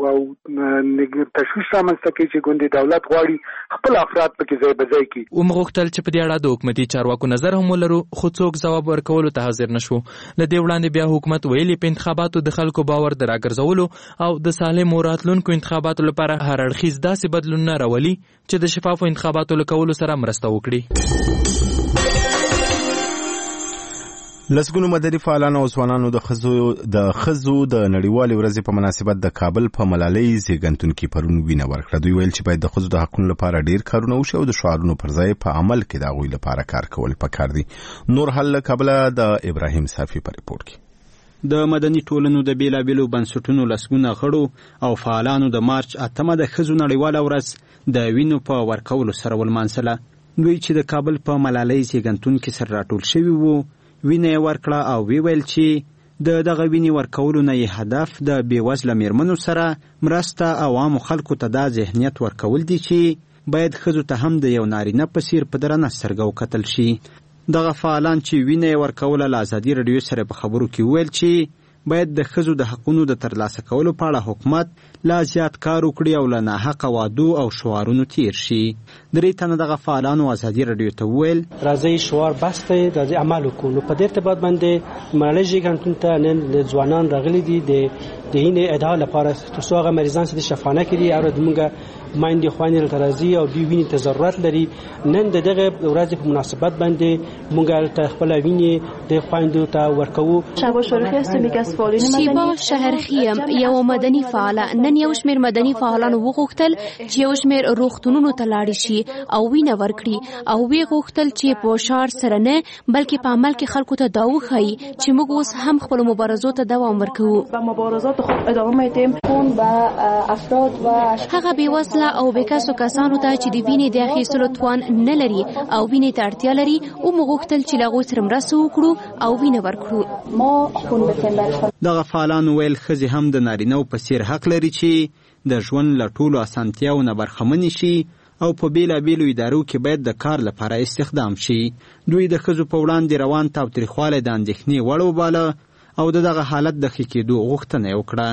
او تشویش رامنځته کوي چې ګوندې دولت غواړي خپل افراد پکې ځای په ځای کړي. ومغوښتل چې په دې اړه د حکومتي چارواکو نظر هم ولرو، خو څوک ځواب ورکولو ته حاضر نشو. له دې وړاندې بیا حکومت ویلي په انتخاباتو د خلکو باور د راګرځولو او د سالمو راتلونکو انتخاباتو لپاره هر اړخیز داسې بدلونونه راولي چې د شفافو انتخاباتو له کولو سره مرسته وکړي. لسګونو مدني فعالان او ځوانانو د ښځو د نړیوالې ورځې په مناسبت د کابل په ملالۍ زیږنتون کې پرون وینه ورکړه. دوی ویل چې باید د ښځو د حقونو لپاره ډیر کارونه وشي او د شعارونو پر ځای په عمل کې د هغوی لپاره کار کول پکار دي. نور حل له کابله د ابراهیم صافي په ریپورت کې. د مدني ټولنو د بیلابیلو بنسټونو لسګونه غړو او فعالانو د مارچ 8 د ښځو نړیواله ورځ د وینو په ورکولو سره ولمانځله. دوی چې د کابل په ملالۍ زیږنتون کې سره راټول شوي وو وینه یې ورکړه او ویل چې د دغه وینې ورکولو نه یې هدف د بېوزله میرمنو سره مرسته عوامو خلکو ته دا ذهنیت ورکول دي چې باید ښځو ته هم د یو نارینه په څیر په درنه سترګه وکتل شي. دغه فعالان چې وینه یې ورکوله له ازادي راډیو سره په خبرو کې وویل چې باید د ښځو د حقونو د ترلاسه کولو په اړه حکومت لا زیات کار وکړي او له ناحقه وعدو او شعارونو تیر شي. درې تنه دغه فعالانو ازادي راډیو ته وویل راځئ شعار بس دی، راځئ عمل وکړو. نو په دې ارتباط باندې ملالۍ زیږنتون ته نن ځوانان راغلي دي د هینې ادعا لپاره ترڅو هغه مریضان چې شفانه کړي او زموږ مایندې خویندې ته راځي او دوی وینې ته ضرورت لري. نن د دغه ورځې په مناسبت باندې موږ خپل وینې د خویندو ته ورکوو. شیبا شهرخیم یو مدني فعاله نن یو شمیر مدني فعالانو وغوښتل چې یو شمیر روغتونونو ته لاړ شي او وینه ورکړي او وی غوښتل چې په شعار سره نه بلکې په عمل کې خلکو ته دا وښایي چې موږ اوس هم خپل مبارزو ته دوام ورکوو. مبارزات خود ادامه میدیم خون به افراد و هغه بیوزله او بیکسو کسانو ته چې د وینې د اخیستلو توان نه لري او وینې ته اړتیا لري او موږ غوښتل چې له هغوی سره مرسته وکړو او وینه ورکړو. ما خون بکنیم. دغه فعالانو ویل ښځې هم د نارینه‌و په څیر حق لري چې د ژوند له ټولو اسانتیاو نه برخمنې شي او په بیلابیلو ادارو کې باید د کار لپاره استخدام شي. دوی د ښځو په وړاندې روان تاوتریخوالی د اندېښنې وړ وباله او د دغه حالت د ښه کېدو غوښتنه یې وکړه.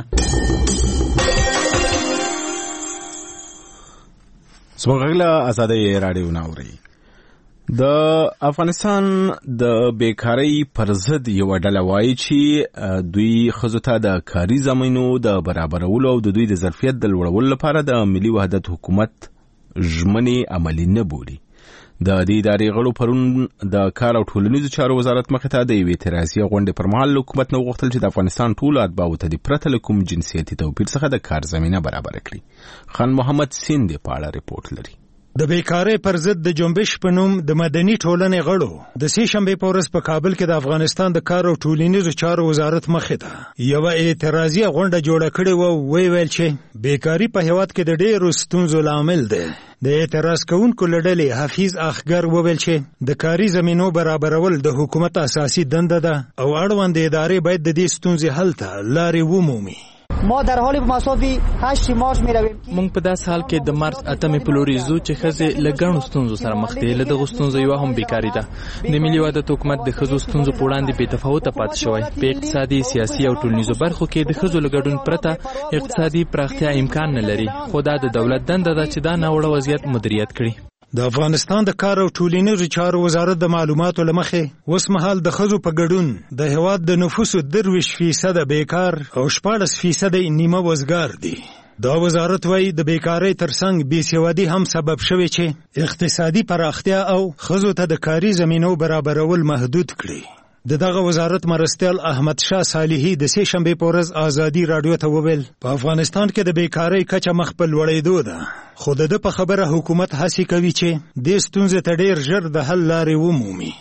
زموږ غږ له ازادۍ راډیو نه اورئ. د افغانستان د بیکارۍ پر ضد یوه ډله وایي چې دوی ښځو ته د کاري زمینو د برابرولو او د دوی د ظرفیت د لوړولو لپاره د ملي وحدت حکومت ژمنې عملي نه بولي. د دې ادارې غړو پرون د کار او ټولنیزو چارو وزارت مخې ته د یوې اعتراضي غونډې پر مهال حکومت نه وغوښتل چې د افغانستان ټولو اتباعو ته د پرته له کوم جنسیتي توپیر څخه د کار زمینه برابره کړي. خان محمد سیند په اړه ریپورت لري. د بیکارۍ پر ضد د جنبش په نوم د مدني ټولنې غړو د سې شنبې په ورځ په کابل کې د افغانستان د کار او ټولنیزو چارو وزارت مخې ته یوه اعتراضي غونډه جوړه کړې وه. ویل چې بیکاري په هېواد کې د ډېرو ستونزو لامل دی. د اعتراض کوونکو له ډلې حفیظ اخګر وویل چې د کاري زمینو برابرول د حکومت اساسي دنده ده او اړوند ادارې باید د دې ستونزې حل ته لارې ومومي. ما در حال مساوی 8 مارچ می رویم. مونږ په داس حال کې د مارچ 8 په لوري زو چې خزه لګڼو ستونزو سره مخ دي. له دغه ستونزو یو هم بیکاری ده. د ملي وحدت حکومت د خزو ستونزو په وړاندې بې تفاوت پاتې شوی. په اقتصادي، سیاسي او ټولنیزو برخو کې د خزو لګډون پرته اقتصادي پراختیا امکان نه لري. خو دا د دولت دنده ده چې دا ناوړه وضعیت مدیریت کړي. د افغانستان د کار او ټولنیزو چارو وزارت د معلوماتو له مخې اوس مهال د ښځو په ګډون د هېواد د نفوسو 23% بیکار او 14% نیمه وزګار دي. دا وزارت وایي د بیکارۍ ترڅنګ بېسوادي هم سبب شوی چې اقتصادي پراختیا او ښځو ته د کاري زمینو برابرول محدود کړي. د دغه وزارت مرستیال احمد شاه صالحي د سې شنبې په ورځ ازادي راډیو ته وویل په افغانستان کې د بیکارۍ کچه مخ په لوړېدو ده. خو د ده په خبره حکومت هڅې کوي چې دې ستونزې ته ډېر ژر د حل لارې ومومي.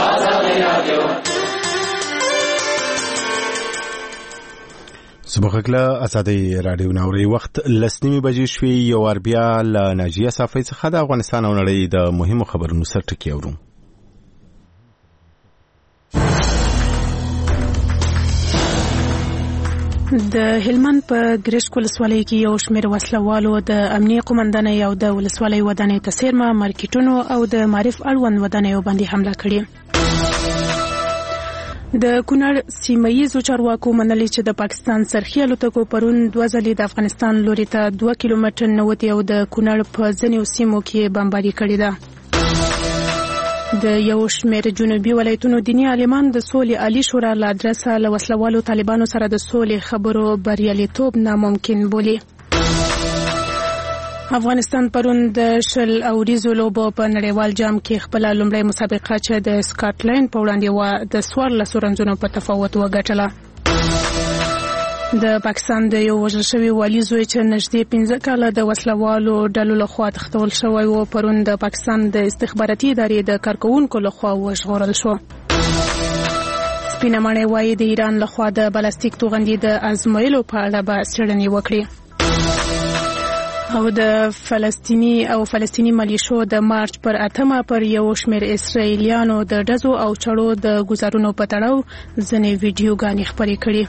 سبقله ازادي راډیو ناوري وخت لسنیمې بجې شوې. یو وار بیا له ناجیه صافۍ څخه د افغانستان او نړۍ د مهمو خبرونو سر ټکي اورو. د هلمند په ګرشک ولسوالۍ کې یو شمېر وسلوالو د امنیه قومندانۍ او د ولسوالۍ ودانۍ ته څیرمه مارکیټونو او د معرف اړوند ودانیو باندې حمله کړې. د کونړ سیمه ییزو چارواکو منلي چې د پاکستان سرخي الوتکو پرون 2 ځلې د افغانستان لوري ته 2 کیلومتر نوتي او د کونړ په ځینو سیمو کې بمباري کړې ده. د یو شمېر جنوبي ولایتونو دیني عالمان د سولې عالي شورا له ادرسه له وسلوالو طالبانو سره د سولې خبرو بریالیتوب ناممکن بولي. افغانستان پرون د شل اوریزو لوبو په نړیوال جام کې خپل لومړی مسابقه چې د سکاټلند په وړاندې و د 14 رنزونو په تفاوت وګټله. د پاکستان د یو وژل شوي والي زوی چې نږدې 15 کاله د وسلوالو ډلو لخوا تښتول شوی و پرون د پاکستان د استخباراتي ادارې د کارکوونکو لخوا وژغورل شو. سپینه ماڼۍ وایي د ایران لخوا د بلاستیک توغندي د ازمویلو په اړه به څېړنې وکړي. او د فلسطیني ملیشو د مارچ پر 8 پر یو شمېر اسرائیلیانو د ډزو او چړو د ګزارونو په تړاو ځینې ویډیوګانې خپرې کړي.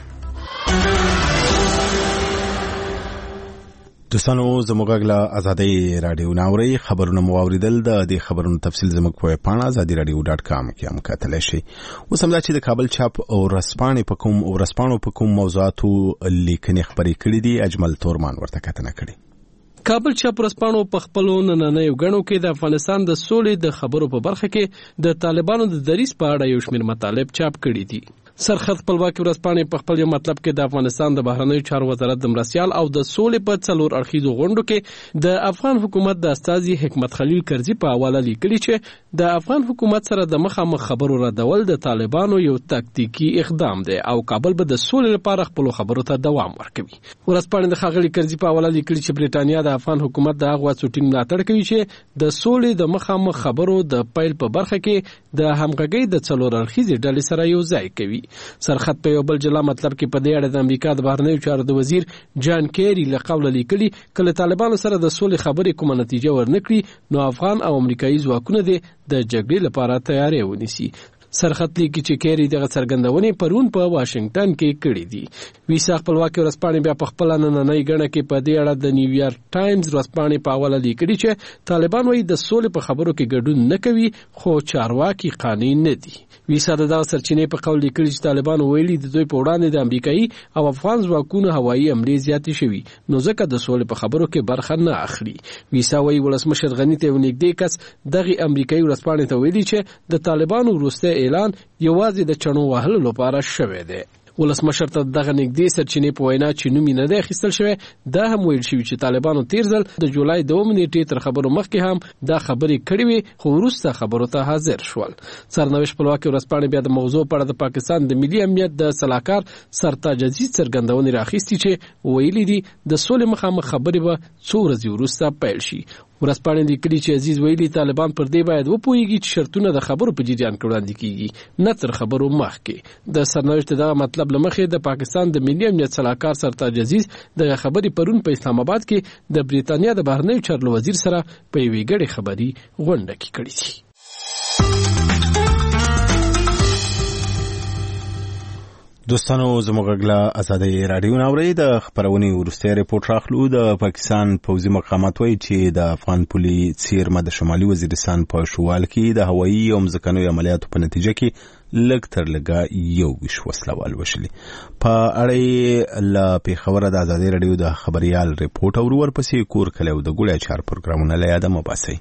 دوستانو زموږ له ازادي راډیو ناوري خبرونه مو اوریدل. د دې خبرونو تفصیل زموږ په پاڼه azadiradio.com کې هم کتلی شئ. اوس هم دا چې د کابل چاپ او ورځپاڼو په کوم موضوعاتو لیکنې خپرې کړي دي اجمل تورمان ورته کتنه کړې. کابل چاپ ورځپاڼو په خپلو نننیو غڼو کې د افغانستان د سولې د خبرو په برخه کې د طالبانو د دریځ په اړه یو شمېر مطالب چاپ کړي دي. سرخط خپلواکي ورځپاڼې په خپل یو مطلب کې د افغانستان د بهرنیو چارو وزارت د مرستیال او د سولې په 4 اړخیزو غونډو کې د افغان حکومت د استازي حکمت خلیل کرزي په حواله لیکلي چې د افغان حکومت سره د مخامخ خبرو ردول د طالبانو یو تاکتیکي اقدام دی او کابل به د سولې لپاره خپل خبرو ته دوام ورکوي. ورځپاڼې د ښاغلي کرزي په حواله لیکلي چې برېټانیا د افغان حکومت د هغه څوټینګ ملاتړ کوي چې د سولې د مخامخ خبرو د پیل په برخه کې د همغږۍ د 4 اړخیزې ډلې سره یو ځای کوي. سرخط په یو بل جلا مطلب کې په دې اړه د امریکا د بهرنیو چارو د وزیر جان کیری له قوله لیکلي کله طالبانو سره د سولې خبرې کومه نتیجه ورنکړي نو افغان او امریکایي ځواکونه د جګړې لپاره تیاری ونیسي. سرخط لیکي چې کیری دغه څرګندونې پرون په واشنگټن کې کړې دي. ویسا خپلواکي ورځپاڼې بیا په خپل نننۍ غڼه کې په دې اړه د نیویارک ټایمز ورځپاڼې په حواله لیکلي چې طالبان وايي د سولې په خبرو کې ګډون نه کوي خو چارواکي قانوني نه دي. ویسا د سرچینې په قول لیکلي چې طالبان ویلي د دوی په وړاندې د امریکایي او افغان ځواکونو هوایي حملې زیاتې شوي نو ځکه د سولې په خبرو کې برخه نه اخلي. ویسا وايي ولسمشر غني ته ونږدې کس دغه امریکایي ورځپاڼې ته ویلي چې د طالبانو وروسته اعلان یوازې د چڼو وهلو لپاره شوی دی. ولسمشر ته دغه نږدې سرچینې په وینا چې نوم نه دی اخیستل شوی، دا هم ویل شوی چې طالبانو تیر ځل د جولای 2 نیټې تر خبرو مخکې هم دا خبرې کړې وي، خو وروسته خبرو ته حاضر شول. سرنوشت خپلواکي ورځپاڼې بیا د موضوع په اړه د پاکستان د ملي امنیت د سلاکار سرتاج عزیز څرګندونې راخیستي چې ویلي دي د سولې مخامخ خبرې به څو ورځې وروسته پیل شي. ورځپاڼې لیکلي چې عزیز ویلي طالبان پر دې باید وپوهیږي چې شرطونه د خبرو په جریان کې وړاندې کیږي، نه تر خبرو مخکې. د سرنوشت دغه مطلب لمخې د پاکستان د ملي امنیت سلاکار سرتاج عزیز دغه خبرې پرون په اسلام آباد کې د بریتانیا د بهرنیو چارو وزیر سره په یوې ګډې خبري غونډه کې کړې دي. دوستانو زموږ غږ آزادۍ رادیو ناوړي د خبرونې ورسته ریپورت راخلو. د پاکستان پوځي مقامات وایي چې د افغان پولي څیرمه د شمالي وزیرستان په شوال کې د هوایي او ځمکنیو عملیاتو په نتیجه کې لږ تر لږه 21 وسلوال وشلي. په اړه له پیښوره د آزادۍ رادیو د خبريال ریپورت او ورپسې کور کلیو د ګوړیا چار پروګرامونه له یاده مباسي.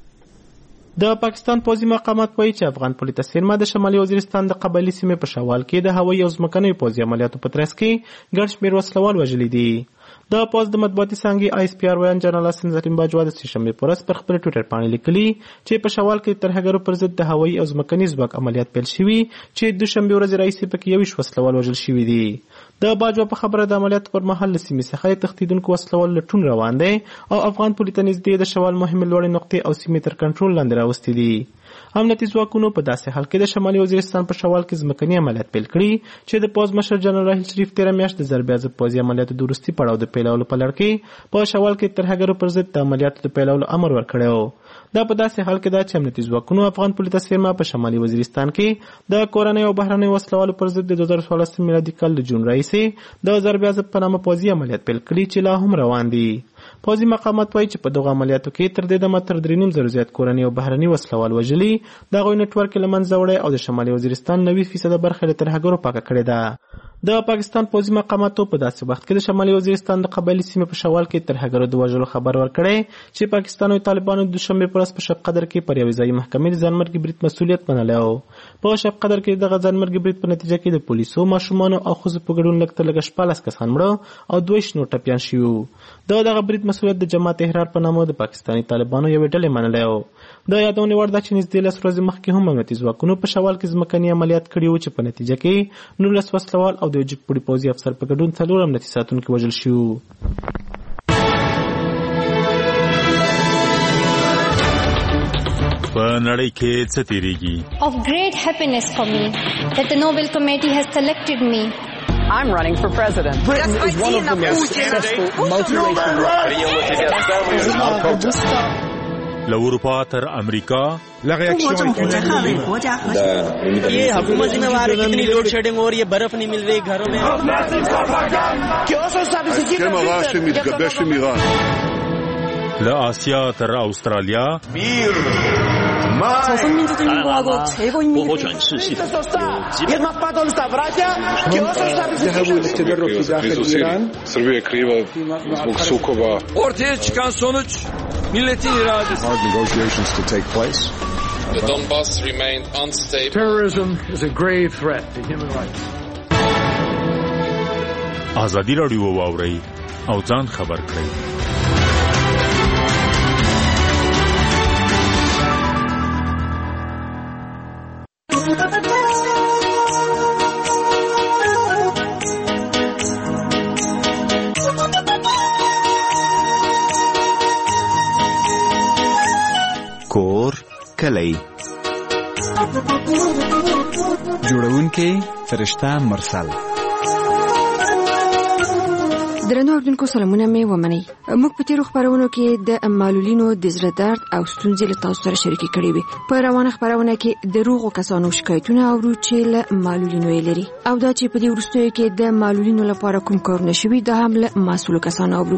د پاکستان پوځي مقامات وایي چې افغان پولیس څیرمه د شمالي وزیرستان د قبایلي سیمې په شوال کې د هوایي او ځمکنیو پوځي عملیاتو په ترڅ کې ګڼ شمېر وسلوال وژلي دي. د پوز د مطبوعاتي څانګې آی اس پی آر ویان جنرال حسن زرین باجوا د سهشنبې په ورځ پر خپل ټویټر باندې لیکلي چې په شوال کې ترهګرو پر ضد د هوایي او ځمکني ځواک عملیات پیل شوي چې دوشنبه ورځ راهیسې پکې 21 وسلوال وژل شوي دي. د باجوا په خبره د عملیاتو پر مهال له سیمې څخه تښتېدونکو وسلوال لټون روان دی او افغان پولیس ته نږدې د شوال مهمې لوړې نقطې او سیمې تر کنټرول لاندې راوستي دي. امنیتي ځواکونو په داسې حال کې د شمالي وزیرستان په شوال کې ځمکني عملیات پیل کړي چې د پوز مشر جنرال راحیل شریف 13 میاشت د ضربې عضب پوځي عملیاتو د وروستي پړاو د پیلولو په لړ کې په شوال کې ترهګرو پر ضد د عملیاتو د پیلولو امر ورکړی و. دا په داسې حال کې ده چې امنیتي ځواکونو افغان پولیس څیرمه په شمالي وزیرستان کې د کورنۍ او بهرنۍ وسلوالو پر ضد د 2016 میلادي کال د جون راهیسې د ضربې عضب په نامه پوځي عملیات پیل کړي چې لا هم روان دي. پوځي مقامات وایي چې په دغه عملیاتو کې تر دې دمه تر 3.5 زیات کورنۍ او بهرنۍ وسلوال وژلي، دغه نتورک له منځه وړی او د شمالي وزیرستان 90% برخه له ترهګرو پاکه کړې ده. د پاکستان پوځي مقاماتو په داسې وخت کې د شمالي وزیرستان د قبایلي سیمې په شوال کې ترهګرو د وژلو خبر ورکړی چې پاکستان او طالبانو د دوشنبه پر ورځ په شب قدر کې پر یوې ځایي محکمې د ځانمرګي برید مسؤلیت منلی و. په شب قدر کې دغه ځانمرګي برید په نتیجه کې د پولیسو، ماشومانو او ښځو په ګډون لږ تر لږه 14 کسان مړه او 2 نور ټپیان شوي وو. دغه برید مسؤلیت د جماعت احرار په نامه د پاکستاني طالبانو یوې ډلې منلی و. د یادونې وړ ده چې نږدې 10 ورځې مخکې هم امنیتي ځواکونو په شوال کې ځمکني عملیات کړي وو چې په نتیجه کې 19 وسلوال او د یو جګ پوړي پوځي افسر په ګډون 4 امنیتي ساتونکي وژل شوي. په نړۍ کې څه تیریږي؟ Of great happiness for me that the Nobel Committee has selected me. I'm running for president. Britain is one of the most successful multiracial له اروپا تر امریکا La réaction ये हुकूमत जिम्मेवार है, कितनी load shedding हो रही है, बर्फ नहीं मिल रही घरों में. ההסכם הרע שמתגבש עם איראן. לאסיה תר אוסטרליה. 少数民族인구하고 최고인민들. ذهبوا للتدرج في داخل إيران. Srbija kriva zbog sukoba. Ortaya çıkan sonuç milletin iradesi. Hard negotiations to take place. The Donbass remained unstable. Terrorism is a grave threat to human rights. آزادی راډیو واورئ او ځان خبر کړئ. کور کلی جوړونکې فرشته مرسل. درنو اوریدونکو سلامونه مې ومنئ. موږ په تیرو خبرونو کې د معلولینو د زړه درد او ستونزې له تاسو سره شریکې کړې وې. په روانه خبرونه کې د روغو کسانو شکایتونه اورو چې له معلولینو یې لري، او دا چې په دې وروستیو کې د معلولینو لپاره کوم کارونه شوي دا هم له مسؤلو کسانو اورو.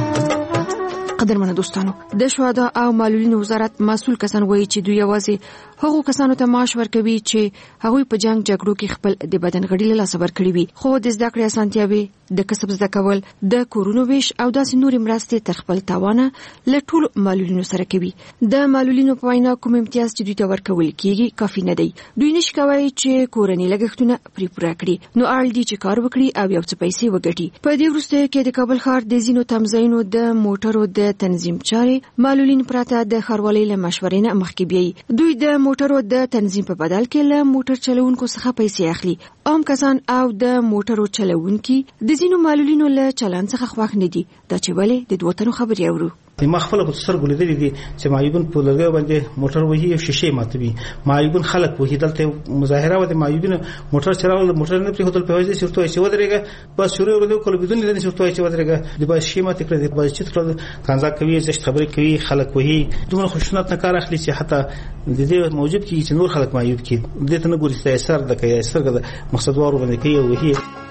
قدرمنو دوستانو، د شهدا او معلولینو وزارت مسؤل کسان وایي چې دوی یوازې هغو کسانو ته معاش ورکوي چې هغوی په جنگ جګړو کې خپل د بدن غړي له لاسه ورکړي وي، خو د زده کړې اسانتیاوې، د کسب زده کول، د کورونو ویش او داسې نورې مرستې تر خپل توانه له ټولو معلولینو سره کوي. د معلولینو په وینا کوم امتیاز چې دوی ته ورکول کیږي کافي نه دی. دوی نشي کولی چې کورنۍ لګښتونه پرې پوره کړي، نو اړ دي چې کار وکړي او یو څه پیسې وګټي. په دې وروستیو کې د کابل ښار د ځینو تمځایونو د موټرو د تنظیم چارې معلولین پرته د ښاروالۍ له مشورې نه مخکې بیایي. دوی د موټرو د تنظیم په بدل کې له موټر چلوونکو څخه پیسې اخلي. عام کسان او د موټرو چلوونکي د ځینو معلولینو له چلند څخه خوښ نه دي. دا چې ولې د دوه تنو خبرې اورو. ما خپل په سترګو لیدلې دي چې معیوبون په لرګي باندې موټر وهي او شیشې ماتوي. معیوبون خلک وهي، دلته مظاهره و د معیوبین موټر چلاول، موټر نه پرې هوتل په وځي چې توای چې ودرېګه بس شروع ورته کول بدون لري چې توای چې ودرېګه د باز شی ماته کړې د باز چې کړل کنځا کوي، زشت خبرې کوي، خلک وهي. دومره خوشنط نه کار اخلي چې حتی د دې موجب کی چې نور خلک معیوب کی دې ته نه ګوري چې اثر د کوي، اثر د مقصد وارو باندې کوي وهي.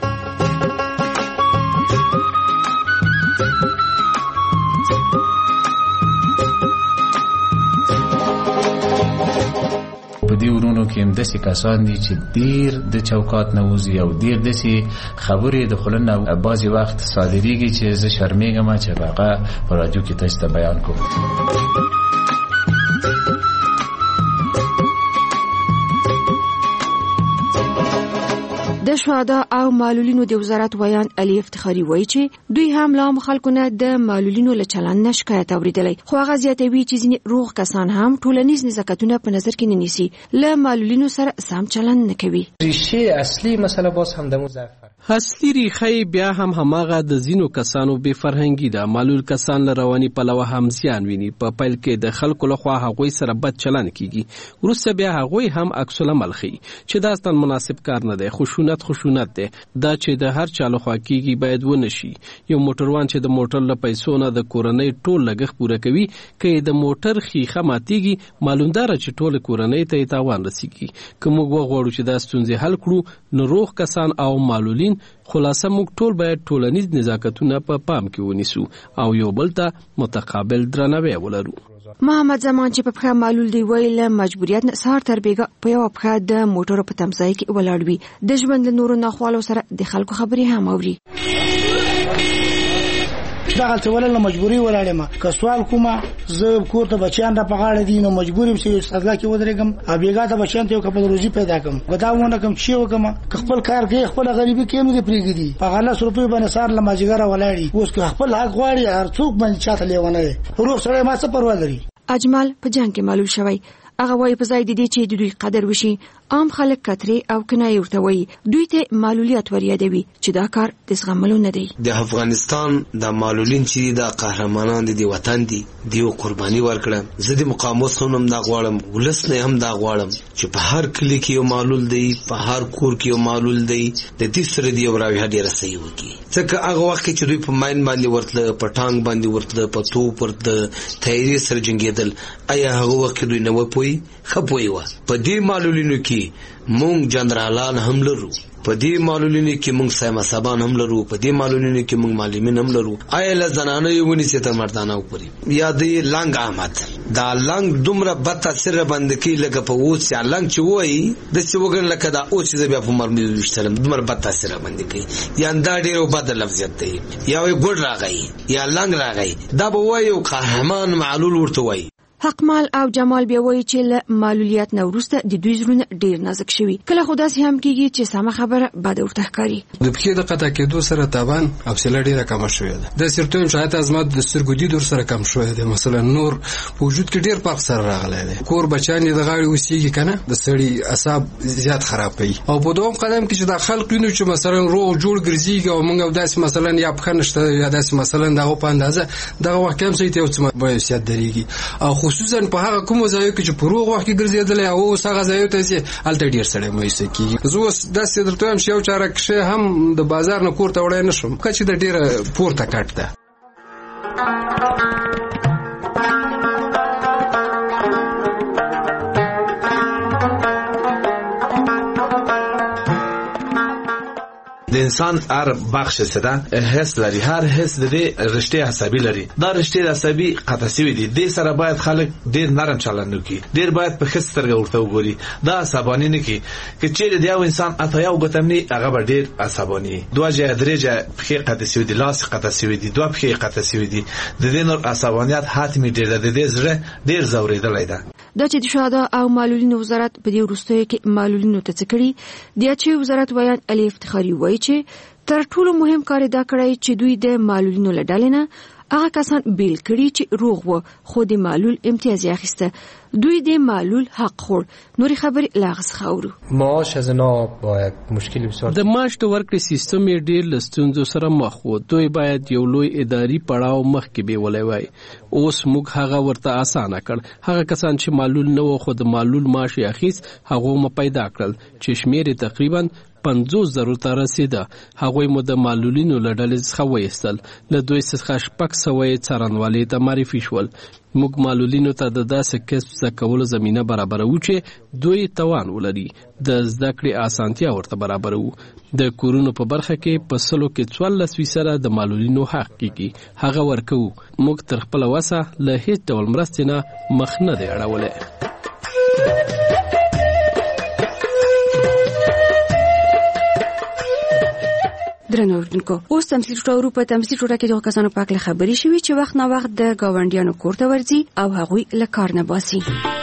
دې ورونو کې هم داسې کسان دي چې ډېر د چوکات نه وځي او ډېر داسې خبرې د خوله نه بعضې وخت صادرېږي چې زه شرمېږم چې هغه په راډیو کې تاسو ته بیان کوم. د شهدا او معلولینو د وزارت ویان علي افتخاري وایي چې دوی هم لا خلکونه د معلولینو له چلند نه شکایت اوریدلې، خو هغه زیاتوي چې ځینې روغ کسان هم ټولنیز نزاکتونه په نظر کې نه نیسي، له معلولینو سره سم چلند نه کوي. ریشه اصلي مسله باز هم د مضاعف اصلي ریښه بیا هم هماغه د ځینو کسانو بې فرهنګي ده. معلول کسان له رواني پلوه هم زیان ویني. په پیل کې د خلکو لخوا هغوی سره بد چلند کیږي، وروسته بیا هغوی هم عکس العمل ښیي چې دا ستاسو مناسب کار نه دی. خشونت دی دا چې د هر چا لخوا کیږي باید ونه شي. یو موټروان چې د موټر له پیسو نه د کورنۍ ټول لګښت پوره کوي، که د موټر ښیښه ماتیږي معلومدار چې ټول کورنۍ ته تاوان رسیږي. که موږ وغواړو چې دا ستونزې حل کړو، نو روغ کسان او معلولین خلاصه موږ ټول باید ټولنیز نزاکتونه په پام کې ونیسو او یو بل ته متقابل درناوی ولرو. محمد زمان چې په پخه معلول دی ویل مجبوریت نه سهار تر بیګه په یو پخه د موټرو په تمځای کې ولاړ وي. د ژوند له نورو ناخوالو سره د خلکو خبرې هم اوري. دا غلطه ولله مجبوری ولاړې ما که سوال کومه زه کور ته بچیان را پغاړه دي نو مجبورم چې استادلا کې ودرېګم ا بیګا ته بچیان ته یو خپل روزي پیدا کوم غداونه کوم چې وکم خپل کار کوي خپل غریبي کې نه پریږدي په غلا روپۍ باندې سار لماجګره ولاړی اوس که خپل حق غواړي هر څوک باندې چاته لیونه روح سره ما څه پروا لري. اجمل په جنگ کې معلول شوی، هغه وایي په ځای د دې چې د دوی قدر وشي عام خلک کتري او کنایه ورته وایي دوی ته معلولیت وریادوي چې دا کار د زغملو نه دی. د افغانستان د معلولین چې د قهرمانان دي وطن دي دیو قرباني ورکړه. زه د مقاموس هم دا غواړم، ولس نه هم دا غواړم چې په هر کلی کې یو معلول دی، په هر کور کې یو معلول دی، د دې سره دی راوي ډیره صحیح وکي. ځکه هغه وخت چې دوی په ماین باندې ورتله، په ټانګ باندې ورتله، په توپ ورته تیاری سره جنگیدل، آیا هغه وخت دوی نه وپوي خپوي و. په دې معلولینو کې مونږ جنرالان هم لرو، په دې معلولینو کې مونږ سیمه سبان هم لرو، په دې معلولینو کې مونږ معلمین هم لرو. آیا له زنانه یو ونیسي تر مردانه وپوري یا دې لنګ احمد دا لنګ دومره بد تاثیر باندې کې لکه په اوس یا لنګ چې وایي د څه وګن لکه دا اوس چې بیا په مرمي وشتلم دومره بد تاثیر باندې کې یا دا ډېر بد لفظیت دی یا وي ګډ راغی یا لنګ راغی دا به وایي قهرمان معلول ورته وایي. حقمال او جمال بیا وایي چې له معلولیت نه وروسته د دوی زړونه ډیر نازک شوي، کله خو داسې هم کېږي چې سمه خبره بده ورته ښکاري. د پښې د قطع کېدو سره تاوان حوصله ډیره کمه شوې ده. د سرتو هم شاید ازمات د سترګو دید سره کم شوې ده. مثلا نور په وجود کې ډیر فرق سره راغلی دی. کور بچان د غاړې اوسېږي کنه د سړي اعصاب زیات خرابوي. او په دوم قدم کې چې د خلک وینو چې مثلا روغ جوړ ګرځيږي او موږ داسې مثلا یا پخنشته یا داسې مثلا دغه په اندازه دغه وخت هم سې ته یو څه بایوسیت درېږي. او خصوصا په هغه کوم ځای کې چې پروغ وخت کې ګرځېدل او هغه ځای ته چې الته ډیر سړی مېسته کیږي. زه داسې درته هم شیو چاره کې هم د بازار نه کور ته وړای نشم چې د ډیره پورته کټ ده. د د انسان هر بخش سره حس لري، هر حس د رشته عصبي لري. دا رشته عصبي قطع شوی دي، د سره باید خلک ډیر نرم چلند وکړي، ډیر باید په خسترګه ورته وګوري. دا عصبانی نه کی چې چیرې دی یو انسان اته یو ګتمنی هغه ډیر عصبانی. دوه درجه په قطع شوی دي، لاس قطع شوی دي، دوه په قطع شوی دي. د دې نور عصبانیت حتمی ډیر د دې زړه ډیر زوریدلای ده. دا چې د شهدا او معلولینو وزارت په دې وروستیو کې معلولینو ته څه کړي، د چې وزارت ویان علي افتخاري وایي چې تر ټولو مهم کار دا کړی چې دوی د معلولینو له ډلې نه هغه کسان بیل کړي چې روغ وو خو د معلول امتیاز اخیسته. دوی د معلول حق خور. نوري خبري لاغس خاورو. معاش از اینا باید مشکلی بسیار. د معاش د ورکړې سیستم ډیر لستونزو سره مخ وو. دوی باید یو لوی اداري پړاو مخ کې به ولای وای. اوس موږ هغه ورته اسانه کړ. هغه کسان چې معلول نه وو خو د معلول معاش اخیس هغه م پیدا کړل چې شمیر تقریبا 50,000 ته رسیده. هغوی مو د معلولینو له ډلې څخه وایستل. له دوی څخه 600 څارنوالۍ ته معرفي شول. موږ معلولینو ته د داسې کسب زده کولو زمینه برابروو چې دوی توان ولري. د زده کړې اسانتیا ورته برابروو. د کورونو په برخه کې په سلو کې 44% د معلولینو حق کیږي. هغه ورکوو. موږ تر خپل وسه له هیڅ ډول مرستې نه مخ نه دی اړولی. درنو اوردونکو، اوس تمثیل ټورو په تمثیل ټوره کې د کسانو په اړه خبرې شوې چې وخت نه وخت د گاونډیانو کور ته ورځي او هغوی له کار نه باسي.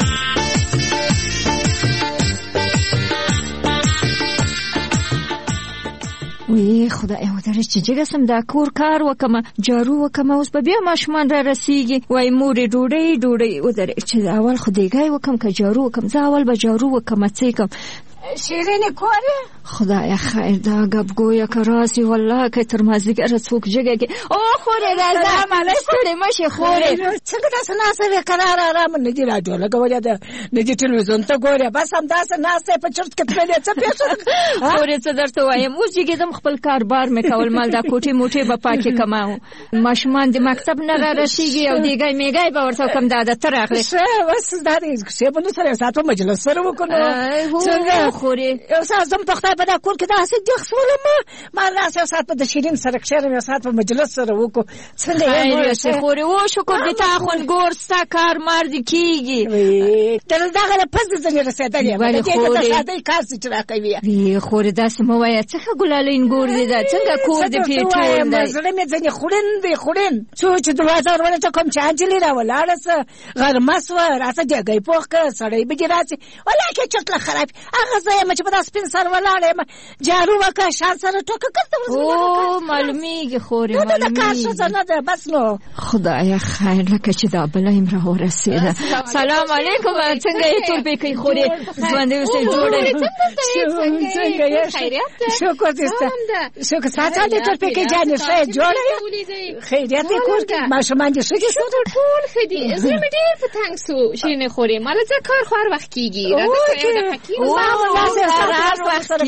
وی خدای ودرې چې جګسم دا کور کار وکم، جارو وکم، اوس به بیا ماشومان را رسیږي. وای مور ډوډۍ ودرې چې اول خدایګای وکم که جارو وکم. زه اول به جارو وکم څه کوم. شیرینه کوره خدای خیر دا گبگویا کراسی والله که تر مازدیگر څوک جګه او خوره راځه مالې ستړي مشه خوره څنګه تاسو ناسه قرار آرام نه دی راځو لګوي دا نه دی ټلویزیون ته ګوره بس هم تاسو ناسه په چرت کې تللی څه پیښه خوره څه درته وایم اوس جګیدم خپل کاربار مې کول مال دا کوټي موټي به پاکي کماو ماشومان د مکتب نه را رسیږي او دیګای میګای به ورته کوم دا تر اخلي څه وس دا دې څه په نو سره ساتو مجلس سره وکړو څنګه خوره یو ساعت زم په خدای په دا کور کې دا څه د خپلم ما راس یو ساعت په د شیرین سره کښره یو ساعت په مجلس سره وکړو څنګه یې څه خوري و شکر دې تا خون ګور ستا کار مرد کیږي تل دغه په پز ځنه رسیدلې باندې ته ساده کار څه را کوي وی خور داسې مو وای څه ګلالین ګور دې دا څنګه کور دې پیټول دی زړه مې ځنه خورین چې دروازه ورته کوم چانجلی را ولاړه غرمس و راځه دګي پوخه سړی به راځي ولکه چټله خراب هغه ځای مې په داس پین سر ولاړم جارو وکړه شان سره ټوکه کړم او معلومیږي خوري معلومیږي دا کار څه نه ده بس نو خدای خیر لکه چې دا بلایم را ورسېده سلام علیکم څنګه یې ټول به کوي خوري ځوانې اوسې جوړه څنګه یې خیریت شکر دې شکر ساته دې ټول به کې جانې ښه جوړه خیریت دې کور کې ماشومان دې ښه ټول خدي زه مې ډېر په تنګ سو شینه خوري مال ځکه کار خور وخت کیږي راځه د حکیم قرار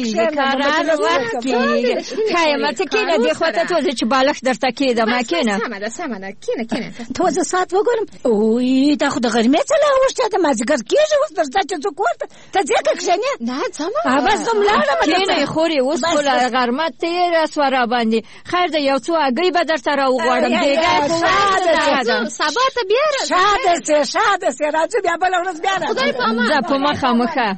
وقت کیږي خیمه ته کینه دی خو ته ته چې بالښت درته کېده ما کینه سمه ده کینه ته زه سات وګورم اوه دا خو د غرمې څه لا وشته د مازیګر کېږي اوس درته چې څوک ورته ته ځکه کښنه نه سمه بس زم لاړم کینه خوري اوس ټول غرمه تیر سواره باندې خیر د یو څو اگې به درته راوغواړم دیګه خو سبا ته بیا شاده سه راځه بیا بل ورځ بیا راځه خدای په امان زه په مخه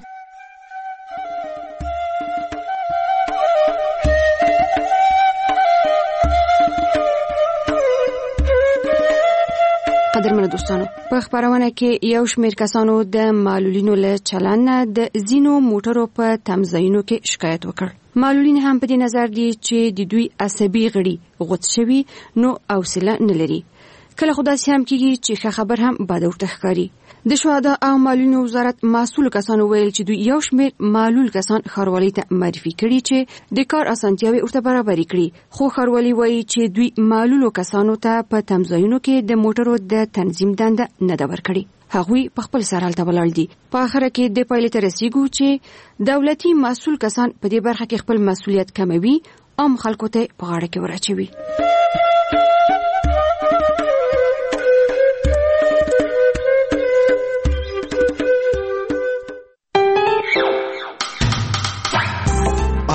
قدرمنو دوستانو په خبرونه کې یو شمېر کسانو د معلولینو له چلند د زینو موټرو په تمځایونو کې شکایت وکړ. معلولین هم په دې نظر دي چې د دوی عصبي غړي غوڅ شوي نو حوصله نه لري. کله خدای هم کېږي چې ښه خبر هم بد ورته ښکاري. د شهدا او معلولینو وزارت مسؤل کسانو ویل چې دوی یو شمېر معلول کسان ښاروالۍ ته معرفي کړي چې د کار اسانتیاوې ورته برابرې کړي. خو ښاروالۍ وایي چې دوی معلولو کسانو ته په تمځایونو کې د موټرو د تنظیم دنده نه ده ورکړې. هغوی په خپل سر هلته ولاړ دي. په آخره کې د پایلې ته رسیږو چې دولتي مسؤل کسان په دې برخه کې خپل مسؤلیت کموي عام خلکو ته په غاړه کې ورچوي.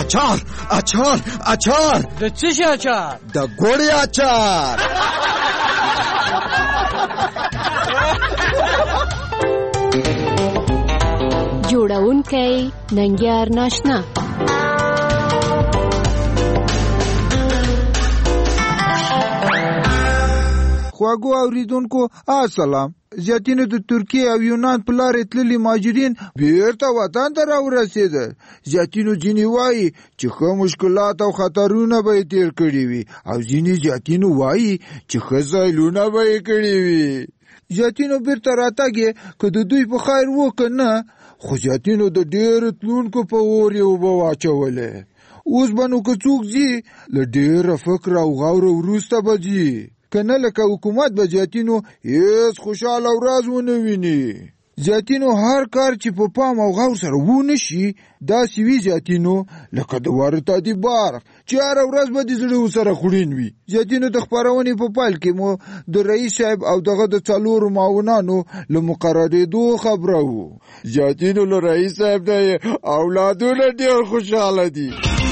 اچار د څه شي اچار؟ د ګوړې اچار. جوړونکی ننګیار ناشنا. خواږو اوریدونکو السلام. زیاتینو د ترکیه او یونان په لارې تللي مهاجرین بیرته وطن ته راورسېدل. زیاتینو ځینې وایي چې ښه مشکلات او خطرونه به یې تېر کړي وي او ځینې زیاتینو وایي چې ښه ځایلونه به یې کړي وي. زیاتینو بیرته راتګ یې که د دوی په خیر و که نه، خو زیاتینو د ډېرو تلونکو په اور یې اوبه واچولې. اوس به نو که څوک ځي له ډېره فکر او غوره وروسته به ځي، که نه لکه حکومت به زیاتینو هیڅ خوشحاله ورځ ونه ویني. زیاتینو هر کار چې په پام او غور سره ونه شي داسې وي زیاتینو لکه د وارداتي برق چې هره ورځ به د زړه سره خوړین وي. زیاتینو د خپرونې په پیل کې مو د رئیس صاحب او دغه د 4 معاونانو له مقررېدو خبره وو. زیاتینو له رئیس صاحب د اولادونه ډېر خوشحاله دي.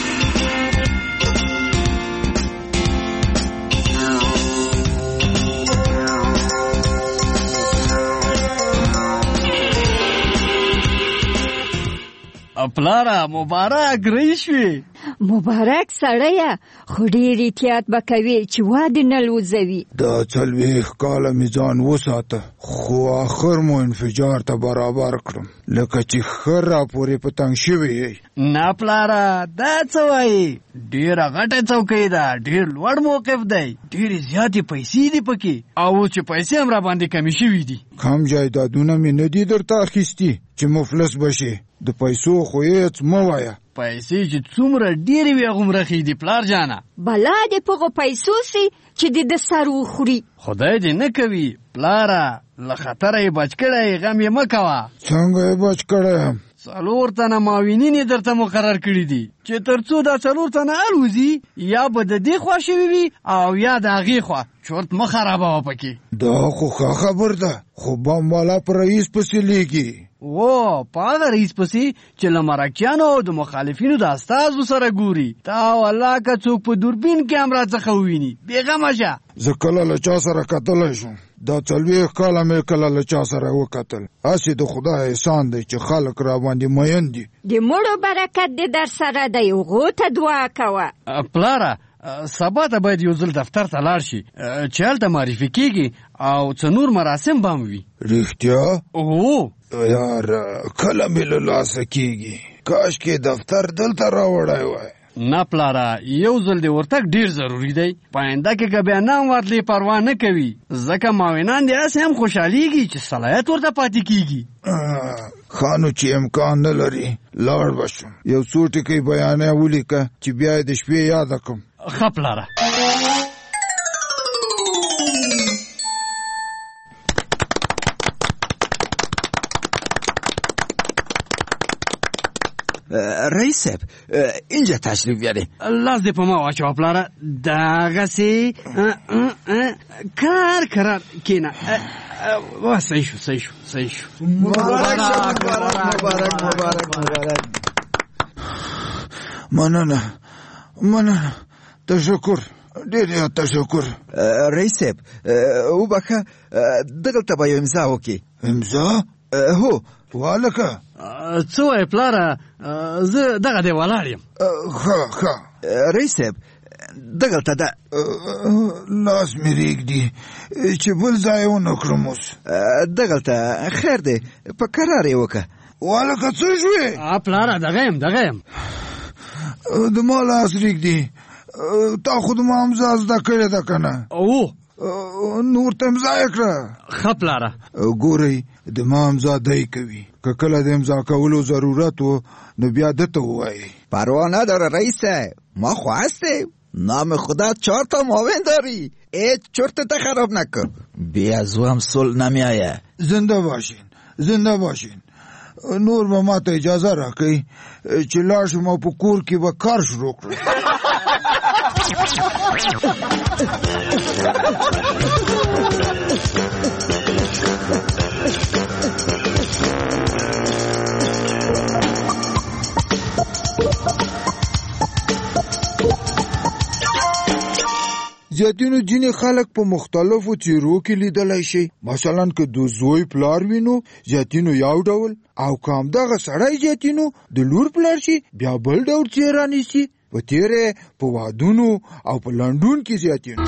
پلاره مبارک رئیس وي. مبارک سړیه، خو ډېر احتیاط به کوي چې واده نه لوځوي. دا 40 کاله مې ځان وساته، خو آخر مو انفجار ته برابر کړم لکه چې ښه راپورې په تنګ شوی یې. نه پلاره دا څه وایي؟ ډېره غټه چوکۍ ده، ډېر لوړ موقف دی، ډېرې زیاتې پیسې دي پکې، او چې پیسې هم را باندې کمې شوي دي. کم جایدادونه مې نه دي درته اخیستي چې مفلس بشي. د پیسو خو هېڅ مه وایه. پیسې چې څومره ډېرې وي هغومره ښې دي پلار جانه. بلا دې په هغو پیسو سي چې د سر وخوري. خدای دې نه کوي پلاره، له خطره یې بچ کړی، غم یې مه کوه. څنګه یې بچ کړی یم؟ 4 تنه معاونین یې درته مقرر کړي دي چې تر څو دا 4 تنه الوزي یا به د دې خوا شوي وي او یا د هغې خوا. چورت مه خرابوه پکې. دا خو ښه خبر ده، خو بم والا په رئیس پسې لیږي. په هغه رئیس پسې چې له مرکیانو او د مخالفینو د استازو سره ګوري. تا والله که څوک په دوربین کې هم راڅخه وویني بېغمه شه. زه کله له چا سره کتلی شم؟ دا 40 کاله مې کله له چا سره وکتل. هسې د خدای احسان دی چې خلک را باندې مین دي. د مړو برکت دې در سره دی، هغو ته دعا کوه. پلاره سبا ته باید یو ځل دفتر ته لاړ شي چې هلته معرفي کېږي او څه نور مراسم به هم وي. رښتیا؟ هو یار کله مې له لاسه کېږي، کاشکې دفتر دلته راوړی وای. نه پلاره، یو ځل دې ورتګ ډېر ضروري دی. په آینده کې که بیا نه هم ورتلې پروا نه کوي، ځکه معاونان دې هسې هم خوشحالېږي چې صلاحیت ورته پاتې کېږي. ښه نو چې امکان نه لري لاړ به شم. یو څو ټکي بیانیه ولیکه چې بیا یې د شپې یاده کړم. ښه پلاره. رئیس صاحب اینجا تشریف بیاریم. لاس دې په ما واچوه پلاره. دغسې کرار کېنه. صحیح شو. مبارک. مننه. تشکر، ډېر تشکر. رئیس صاحب وبخښه، دغلته به یو امضا وکړي. امضا؟ هو والکه. څه وایې پلاره؟ زه دغه دی ولاړ یم. ښه. رئیس صاحب دغلته ده. لاس مې رېږدي چې بل ځای ونه کړم. اوس دغلته خیر دی، په کرار یې وکړه. والکه څه شوې؟ پلاره دغه یم. د ما لاس رېږدي. تا خو د ما امضا زده کړې ده که نه؟ نور ته امضا یې کړه. ښه پلاره. ګورئ د ما امضا دی کوي، که کله د امضا کولو ضرورت و نو بیا دته ووایي. پروا نداره رئیس صاحب، ما خو هستیم. نام خدا 4 تا معاون داری، هیچ چرتت خراب نکن. بی از او هم صلح نمیآید. زنده باشین. نور به ما ته اجازه راکړئ چې لاړ شم او په کور کې به کار شروع کړم. زیاتینو ځینې خلک په مختلفو څیرو کې لیدلی شي. مثلا که د زوی پلار وینو زیاتینو یو ډول، او که همدغه سړی زیاتینو د لور پلار شي بیا بل ډول څیره نیسي. په تیره په وادونو او په لنډون کې زیاتینو.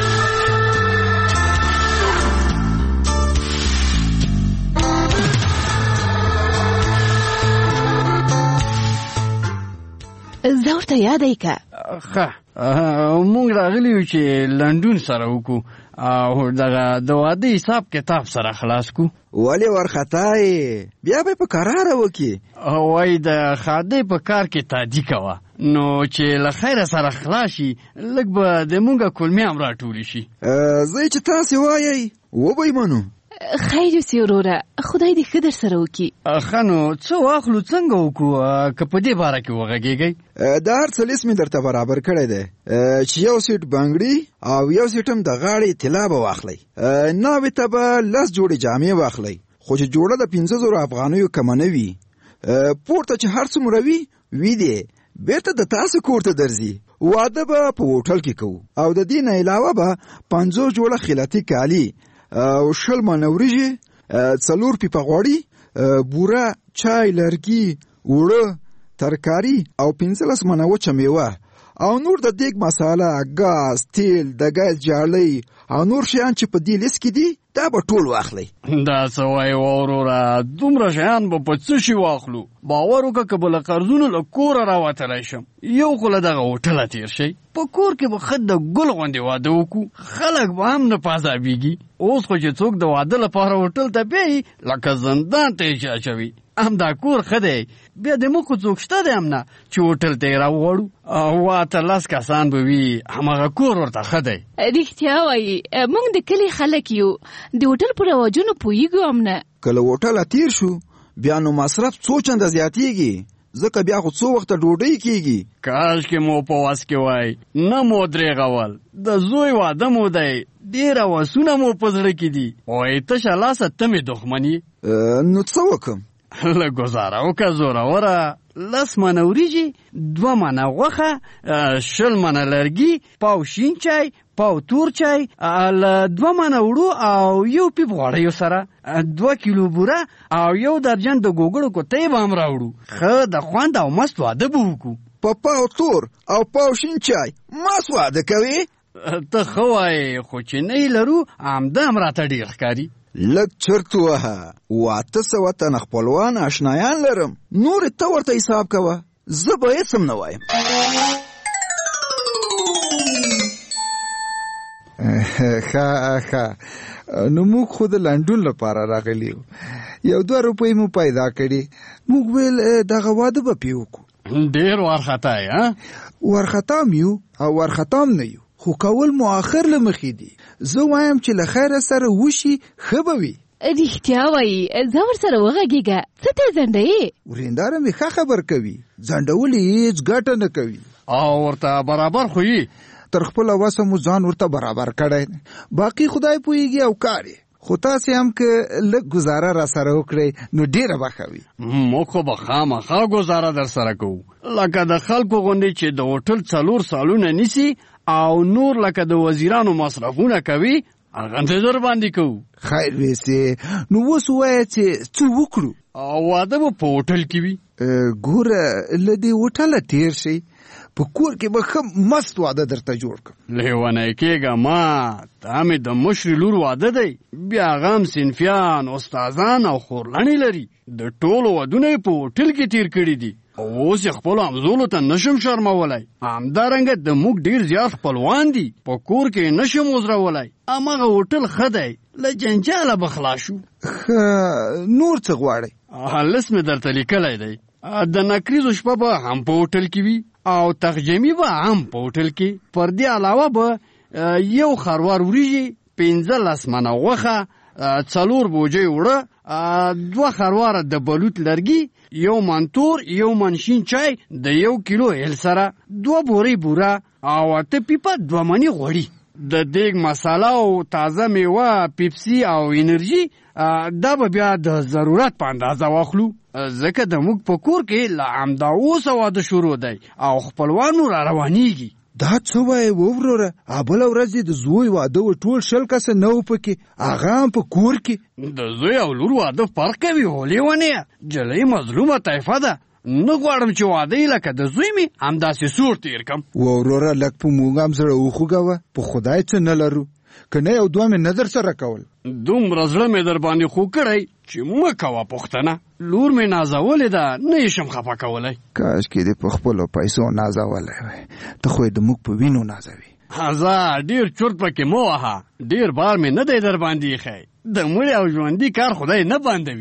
زه ورته یادی که مونږ راغلی یو چې لنډون سره وکړو او دغه د واده حساب کتاب سره خلاص کو. ولې ورخطا یې؟ بیا به په کراره وکړي. وایي د خادې په کار کې تادي کوه، نو چې له خیره سره خلاص شي لږ به د مونږه کلمې هم راټولې شي. زه چې تاسې وایئ وبه یې منو. خیر یوسي وروره، خدای دې ښه در سره وکړي. ښه نو څه واخلو څنګه وکړو که په دې باره کې وغږېږئ؟ د هر څه لیست مې درته برابر کړی دی چې یو سیټ بنګړي او یو سیټ هم د غاړې طلا به واخلئ. ناوې ته به 10 جوړې جامې واخلئ، خو چې جوړه د 15,000 افغانیو کمه نه وي. پورته چې هر څومره وي دی بیرته د تاسو کور ته درځي. واده به په هوټل کې کوو او د دې نه علاوه به 50 جوړه خیلاطي کالي او 20 منه وریجې، 4 پیپه غوړي، بوره، چای، لرګي، اوړه، ترکاري او 15 منه وچه میوه او نور د دیګ مساله، ګاز، تیل، د ګاز جالۍ او نور شیان چې په دې لیست کې دي دا به ټول واخلئ. دا څه وایې وروره، دومره شیان به په څه شي واخلو؟ باور وکړه که به له قرضونو له کوره راوتلی شم. یو خو له دغه هوټله تېر شئ، په کور کې به ښه د ګل غوندې واده وکړو، خلک به هم نه پازابېږي. اوس خو چې څوک د واده لپاره هوټل ته بیایي لکه زندان ته یې اچوي. همدا کور ښه دی، بیا د موږ خو څوک شته دی هم نه چې هوټل ته یې راوغواړو. 8-10 کسان به وي، هماغه کور ورته ښه دی. رښتیا وایي، موږ د کلي خلک یو، د هوټل په رواجونو پوهېږو هم نه. که له هوټله تېر شو بیا نو مصرف څو چنده زیاتېږي، ځکه بیا خو څو وخته ډوډۍ کېږي. کاشکې مو په وس کې وای، نه مو درېغول. د زوی واده مو دی، ډېره وسونه مو په زړه کې دي. وایي تشه لاسه ته مې دښمن یې. نو څه وکړم؟ له ګزاره وکړه زوروره. 10 منه وریجې، 2 منه غوښه، 20 منه لرګي، پاو شین چای، پاو تور چای، له 2 منه وړو او 1 پیپ غوړیو سره 2 کیلو بوره او 1 درجن د ګوګړو کوتۍ به هم راوړو. ښه د خوند او مست واده به وکړو. په پاو تور او پاو شین چای مست واده کوې؟ ته ښه وایې، خو چې نه یې لرو همدا هم راته ډېر ښکاري. لږ چرت ووهه، 800 تنه خپلوان اشنایان لرم، نور ته ورته حساب کوه، زه به هېڅ هم نه وایم. ښه نو موږ خو د لنډون لپاره راغلي یو، 2 روپۍ مو پیدا کړي. موږ ویل دغه واده به پې وکړو. ډېر وارخطا یې؟ وارخطا م یو او وارخطا م نه یو، خو کول مو آخر له مخې دي. زه وایم چې له خیره سره وشي ښه به وي. رښتیا وایي، زه ورسره وغږېږه. څه ته ځنډوې؟ ورېنداره مې ښه خبر کوي، ځنډول یې هېڅ ګټه نه کوي. او ورته برابر خو یې تر خپله وسه مو ځان ورته برابر کړی، باقي خدای پوهېږي او کار یې. خو تاسې هم که لږ ګزاره را سره وکړئ نو ډېره به ښه وي. موږ خو به خامخا ګزاره در سره کوو، لکه د خلکو غوندې چې د هوټل 4 سالونه نیسي او نور لکه د وزیرانو مصرفونه کوي، هغه در باندې کوو. خیر ویسې، نو اوس ووایه چې څه وکړو؟ واده به په هوټل کې وي. ګوره له دې هوټله تېر شئ، په کور کې به ښه مست واده درته جوړ کړم. لیونی کېږه ما، دا مې د مشرې لور واده دی، بیا هغه هم صنفیان، استادان او خورلڼې لري. د ټولو ودونه یې په هوټل کې تېر کړي دي. اوس یې خپلو همزولو ته نشم شرمولی. همدارنګه د موږ ډېر زیات خپلوان دي، په کور کې یې نشم عذرولی. هماغه هوټل ښه دی، له جنجاله به خلاص شو. ښه نور څه غواړئ؟ لست مې درته لیکلی دی. د نکریزو شپه به هم په هوټل کې وي او تخجمي به هم په هوټل کې. پر دې علاوه به 1 خروار وریجې، 15 منه غوښه، 4 بوجۍ اوړه، 2 خرواره د بلوط لرګي، 1 من تور، 1 من شین چای د 1 کیلو هل سره، 2 بورې بوره او 8 پیپه 2 منې غوړي. د دیګ مساله او تازه میوه، پیپسي او انرژي دا به بیا د ضرورت په اندازه واخلو، ځکه د موږ په کور کې له همدا اوسه واده شروع دی او خپلوانو را روانېږي. دا څه وایې وروره بله ورځ د زوی واده و ټول 100 کسه نه و پکې هغه هم په کور کې د زوی او لور واده فرق کوي هو لیونیه جلۍ مظلومه طایفه ده نه غواړم چې واده یې لکه د زوی مې همداسې سور تېر کړم وروره لږ په موږ هم زړه وخوږوه په خدای څه نه لرو که نه یو دوه مې نه در سره کول دومره زړه مې در باندې خو کړی چې مه کوه پوښتنه لور مې نازولې ده نه یې شم خفه کولی کاشکې دې په خپلو پیسو نازولی وی ته خو یې د موږ په وینو نازوي ځه ډېر چورت پکې مه وهه ډېر بار مې نه دی در باندې ایښی د مړي او ژوندي کار خدای نه بندوي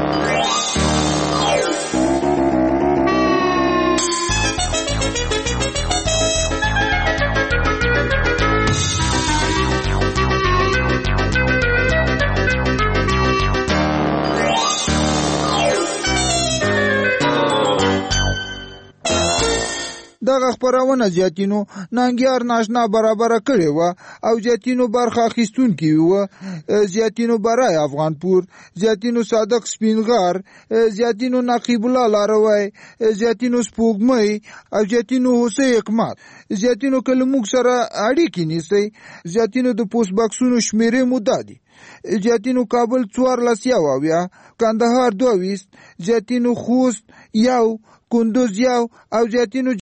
دغه خپرونه زیاتینو ننګیار ناشنا برابره کړې وه او زیاتینو برخه اخیستونکي وه زیاتینو برای افغانپور زیاتینو صادق سپینغار زیاتینو نقیب الله لاروی زیاتینو سپوږمۍ او زیاتینو حسین حکمت زیاتینو که له موږ سره اړیکې نیسئ زیاتینو د پوسټ باکسونو شمیرې مو دا دي زیاتینو کابل 14 کندهار 22 زیاتینو خوست 1 کندوز 1 او زیاتینو